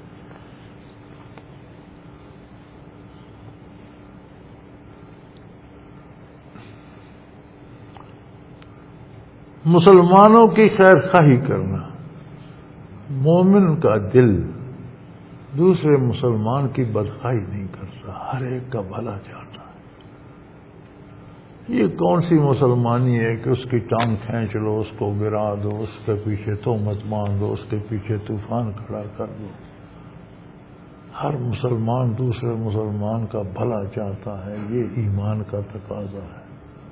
مسلمانوں کی خیر خواہی کرنا، مومن کا دل دوسرے مسلمان کی بدخواہی نہیں کرتا، ہر ایک کا بھلا چاہتا ہے۔ یہ کون سی مسلمانی ہے کہ اس کی ٹانگ کھینچ لو، اس کو گرا دو، اس کے پیچھے تہمت باندھ دو، اس کے پیچھے طوفان کھڑا کر دو۔ ہر مسلمان دوسرے مسلمان کا بھلا چاہتا ہے، یہ ایمان کا تقاضا ہے۔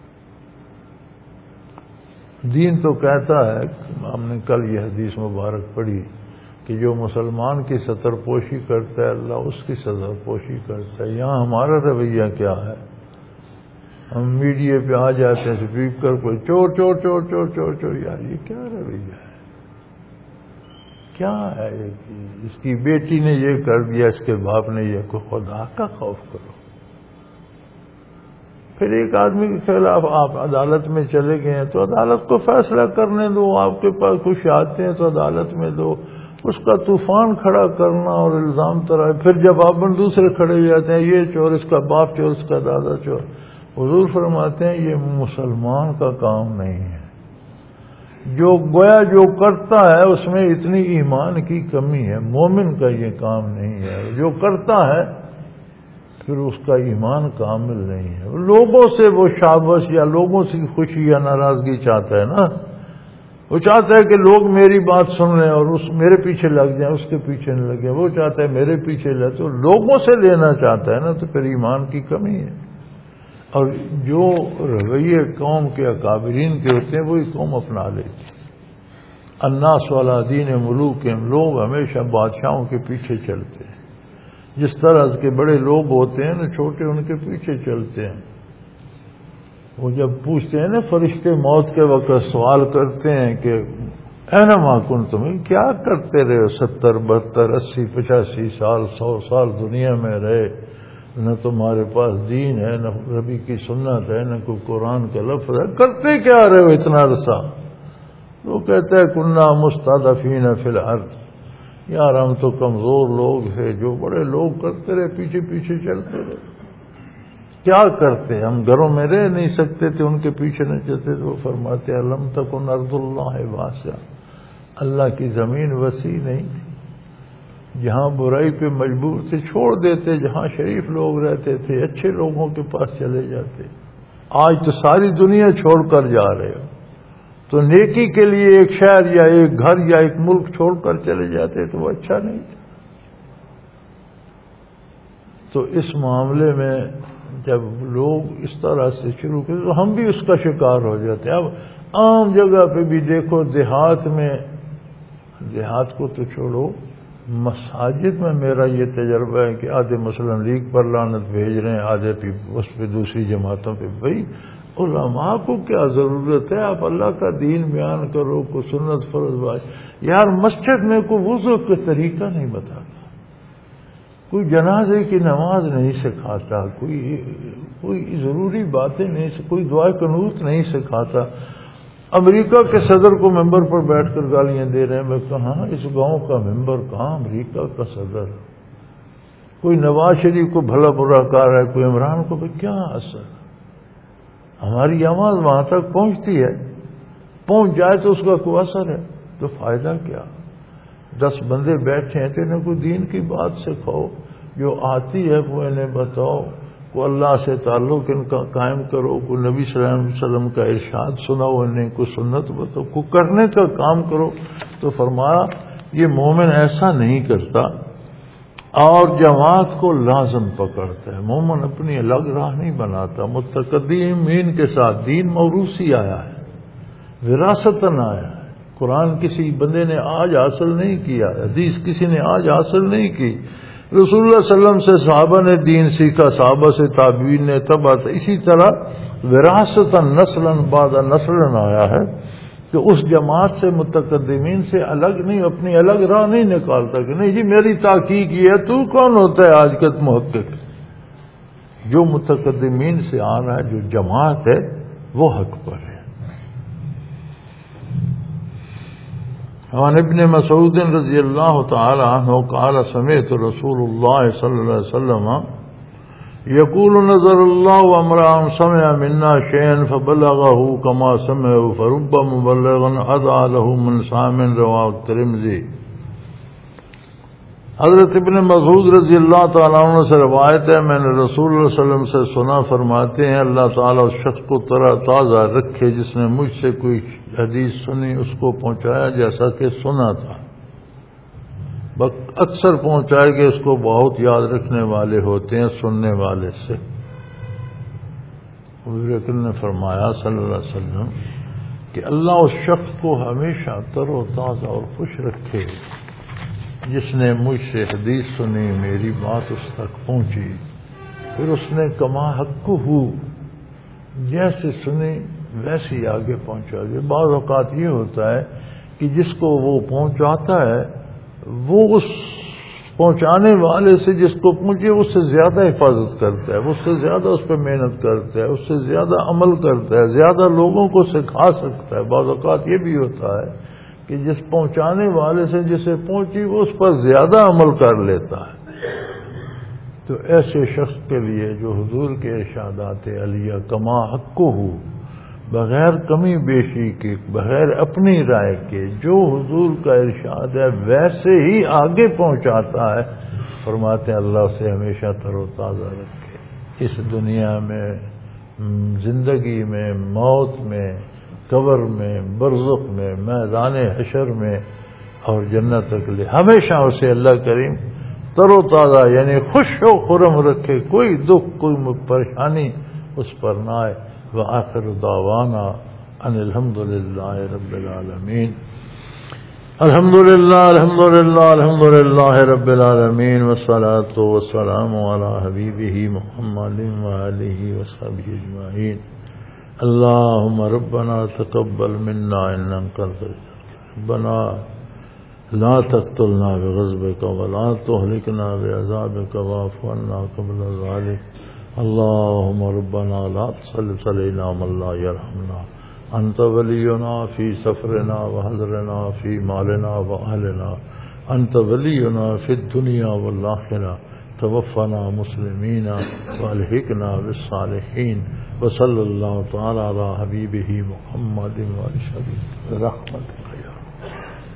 دین تو کہتا ہے، ہم نے کل یہ حدیث مبارک پڑھی کہ جو مسلمان کی ستر پوشی کرتا ہے اللہ اس کی ستر پوشی کرتا ہے۔ یہاں ہمارا رویہ کیا ہے؟ ہم میڈیا پہ آ جاتے ہیں، اسپیکر کو چور چور چور چور چور چور، یار یہ کیا رویہ ہے؟ کیا ہے یہ؟ اس کی بیٹی نے یہ کر دیا، اس کے باپ نے یہ، کو خدا کا خوف کرو۔ پھر ایک آدمی کے خلاف آپ عدالت میں چلے گئے ہیں تو عدالت کو فیصلہ کرنے دو، آپ کے پاس کچھ آتے ہیں تو عدالت میں دو۔ اس کا طوفان کھڑا کرنا اور الزام ترائے، پھر جب آپ دوسرے کھڑے جاتے ہیں یہ چور، اس کا باپ چور، اس کا دادا چور۔ حضور فرماتے ہیں یہ مسلمان کا کام نہیں ہے، جو گویا جو کرتا ہے اس میں اتنی ایمان کی کمی ہے، مومن کا یہ کام نہیں ہے۔ جو کرتا ہے پھر اس کا ایمان کامل نہیں ہے۔ لوگوں سے وہ شابش یا لوگوں سے خوشی یا ناراضگی چاہتا ہے نا، وہ چاہتا ہے کہ لوگ میری بات سن لیں اور اس میرے پیچھے لگ جائیں، اس کے پیچھے نہ لگے۔ وہ چاہتا ہے میرے پیچھے لے، تو لوگوں سے لینا چاہتا ہے نا، تو پھر ایمان کی کمی ہے۔ اور جو رویے قوم کے اکابرین کے ہوتے ہیں وہی قوم اپنا لیتی ہے۔ الناس علی دین ملوکہم، لوگ ہمیشہ بادشاہوں کے پیچھے چلتے ہیں۔ جس طرح کے بڑے لوگ ہوتے ہیں نا، چھوٹے ان کے پیچھے چلتے ہیں۔ وہ جب پوچھتے ہیں نا فرشتے موت کے وقت سوال کرتے ہیں کہ اینما کنتم، کیا کرتے رہے ستر بہتر اسی پچاسی سال سو سال دنیا میں رہے، نہ تمہارے پاس دین ہے، نہ نبی کی سنت ہے، نہ کوئی قرآن کا لفظ ہے، کرتے کیا رہے ہو اتنا عرصہ؟ وہ کہتا ہے کننا مستضعفین فی الارض، یار ہم تو کمزور لوگ ہیں، جو بڑے لوگ کرتے رہے پیچھے پیچھے چلتے رہے۔ کیا کرتے؟ ہم گھروں میں رہ نہیں سکتے تھے، ان کے پیچھے نہ چلتے تھے۔ وہ فرماتے ہیں لم تکن ارض اللہ واسعہ، اللہ کی زمین وسیع نہیں تھی، جہاں برائی پہ مجبور تھے چھوڑ دیتے، جہاں شریف لوگ رہتے تھے اچھے لوگوں کے پاس چلے جاتے۔ آج تو ساری دنیا چھوڑ کر جا رہے ہو، تو نیکی کے لیے ایک شہر یا ایک گھر یا ایک ملک چھوڑ کر چلے جاتے تو وہ اچھا نہیں تھا۔ تو اس معاملے میں جب لوگ اس طرح سے شروع کرتے تو ہم بھی اس کا شکار ہو جاتے ہیں۔ اب عام جگہ پہ بھی دیکھو، دیہات میں، دیہات کو تو چھوڑو، مساجد میں میرا یہ تجربہ ہے کہ آدھے مثلا لیگ پر لعنت بھیج رہے ہیں، آدھے پہ اس پہ دوسری جماعتوں پہ۔ بھائی علماء کو کیا ضرورت ہے؟ آپ اللہ کا دین بیان کرو، کوئی سنت فرض بات۔ یار مسجد میں کوئی وضو کا طریقہ نہیں بتاتا، کوئی جنازے کی نماز نہیں سکھاتا، کوئی کوئی ضروری باتیں نہیں، کوئی دعا قنوت نہیں سکھاتا۔ امریکہ کے صدر کو ممبر پر بیٹھ کر گالیاں دے رہے ہیں۔ میں کہاں اس گاؤں کا ممبر، کہاں امریکہ کا صدر؟ کوئی نواز شریف کو بھلا برا کہہ رہا ہے، کوئی عمران کو، کیا اثر؟ ہماری آواز وہاں تک پہنچتی ہے، پہنچ جائے تو اس کا کوئی اثر ہے تو فائدہ کیا؟ دس بندے بیٹھے ہیں تو انہیں کوئی دین کی بات سکھاؤ، جو آتی ہے وہ انہیں بتاؤ، کو اللہ سے تعلق ان کا قائم کرو، کو نبی صلی اللہ علیہ وسلم کا ارشاد سناؤ انہیں، کو سنت بتاؤ، کو کرنے کا کام کرو۔ تو فرمایا یہ مومن ایسا نہیں کرتا اور جماعت کو لازم پکڑتا ہے۔ مومن اپنی الگ راہ نہیں بناتا، متقدمین کے ساتھ۔ دین موروثی آیا ہے، وراثتاً آیا ہے۔ قرآن کسی بندے نے آج حاصل نہیں کیا، حدیث کسی نے آج حاصل نہیں کی۔ رسول اللہ صلی اللہ علیہ وسلم سے صحابہ نے دین سیکھا، صحابہ سے تابعین نے، تبع، اسی طرح وراثتاً نسلاً بعد نسلاً آیا ہے کہ اس جماعت سے، متقدمین سے الگ نہیں، اپنی الگ راہ نہیں نکالتا کہ نہیں جی میری تحقیق یہ ہے۔ تو کون ہوتا ہے آج کا محقق؟ جو متقدمین سے آ رہا ہے، جو جماعت ہے وہ حق پر ہے۔ عن ابن مسعود رضی اللہ تعالی عنہ قال سمعت رسول اللہ صلی اللہ علیہ وسلم يقول نظر الله امرا سمع منا شيئا فبلغه كما سمعه فرب مبلغ ادعى له من سامع رواه الترمذي۔ حضرت ابن مسعود رضی اللہ تعالیٰ عنہ سے روایت ہے، میں نے رسول اللہ صلی اللہ علیہ وسلم سے سنا، فرماتے ہیں اللہ تعالیٰ اس شخص کو طرح تازہ رکھے جس نے مجھ سے کوئی حدیث سنی، اس کو پہنچایا جیسا کہ سنا تھا۔ اکثر پہنچائے کہ اس کو بہت یاد رکھنے والے ہوتے ہیں سننے والے سے۔ حضور اکرم نے فرمایا صلی اللہ علیہ وسلم کہ اللہ اس شخص کو ہمیشہ تر و تازہ اور خوش رکھے جس نے مجھ سے حدیث سنی، میری بات اس تک پہنچی، پھر اس نے کما حق ہو جیسے سنی ویسے آگے پہنچا دیا۔ بعض اوقات یہ ہوتا ہے کہ جس کو وہ پہنچاتا ہے وہ اس پہنچانے والے سے جس کو پہنچے اس سے زیادہ حفاظت کرتا ہے، اس سے زیادہ اس پہ محنت کرتا ہے، اس سے زیادہ عمل کرتا ہے، زیادہ لوگوں کو سکھا سکتا ہے۔ بعض اوقات یہ بھی ہوتا ہے کہ جس پہنچانے والے سے جسے پہنچی وہ اس پر زیادہ عمل کر لیتا ہے۔ تو ایسے شخص کے لیے جو حضور کے ارشادات علیہ کما حق ہو، بغیر کمی بیشی کے، بغیر اپنی رائے کے جو حضور کا ارشاد ہے ویسے ہی آگے پہنچاتا ہے، فرماتے ہیں اللہ اسے ہمیشہ تر و تازہ رکھے، اس دنیا میں، زندگی میں، موت میں، قبر میں، برزخ میں، میدان حشر میں اور جنت تک لے ہمیشہ اسے اللہ کریم تر و تازہ یعنی خوش و خرم رکھے، کوئی دکھ کوئی پریشانی اس پر نہ آئے۔ وآخر دعوانا ان الحمد للہ رب العالمین۔ الحمد للہ الحمد للہ الحمد للہ رب العالمین، والصلاة والسلام علی حبیبہ محمد وآلہ وصحبہ اجمعین۔ اللہم ربنا تقبل منا انک انت ربنا لا تقتلنا بغضبک ولا تہلکنا بعذابک واعف عنا قبل ذلک۔ اللهم ربنا لا تسلط علينا من لا يرحمنا، أنت ولينا في سفرنا وحضرنا في مالنا وأهلنا، أنت ولينا في الدنيا والآخرة، توفنا مسلمين وألحقنا بالصالحين، وصلى الله تعالى على حبيبه محمد وآله برحمتك يا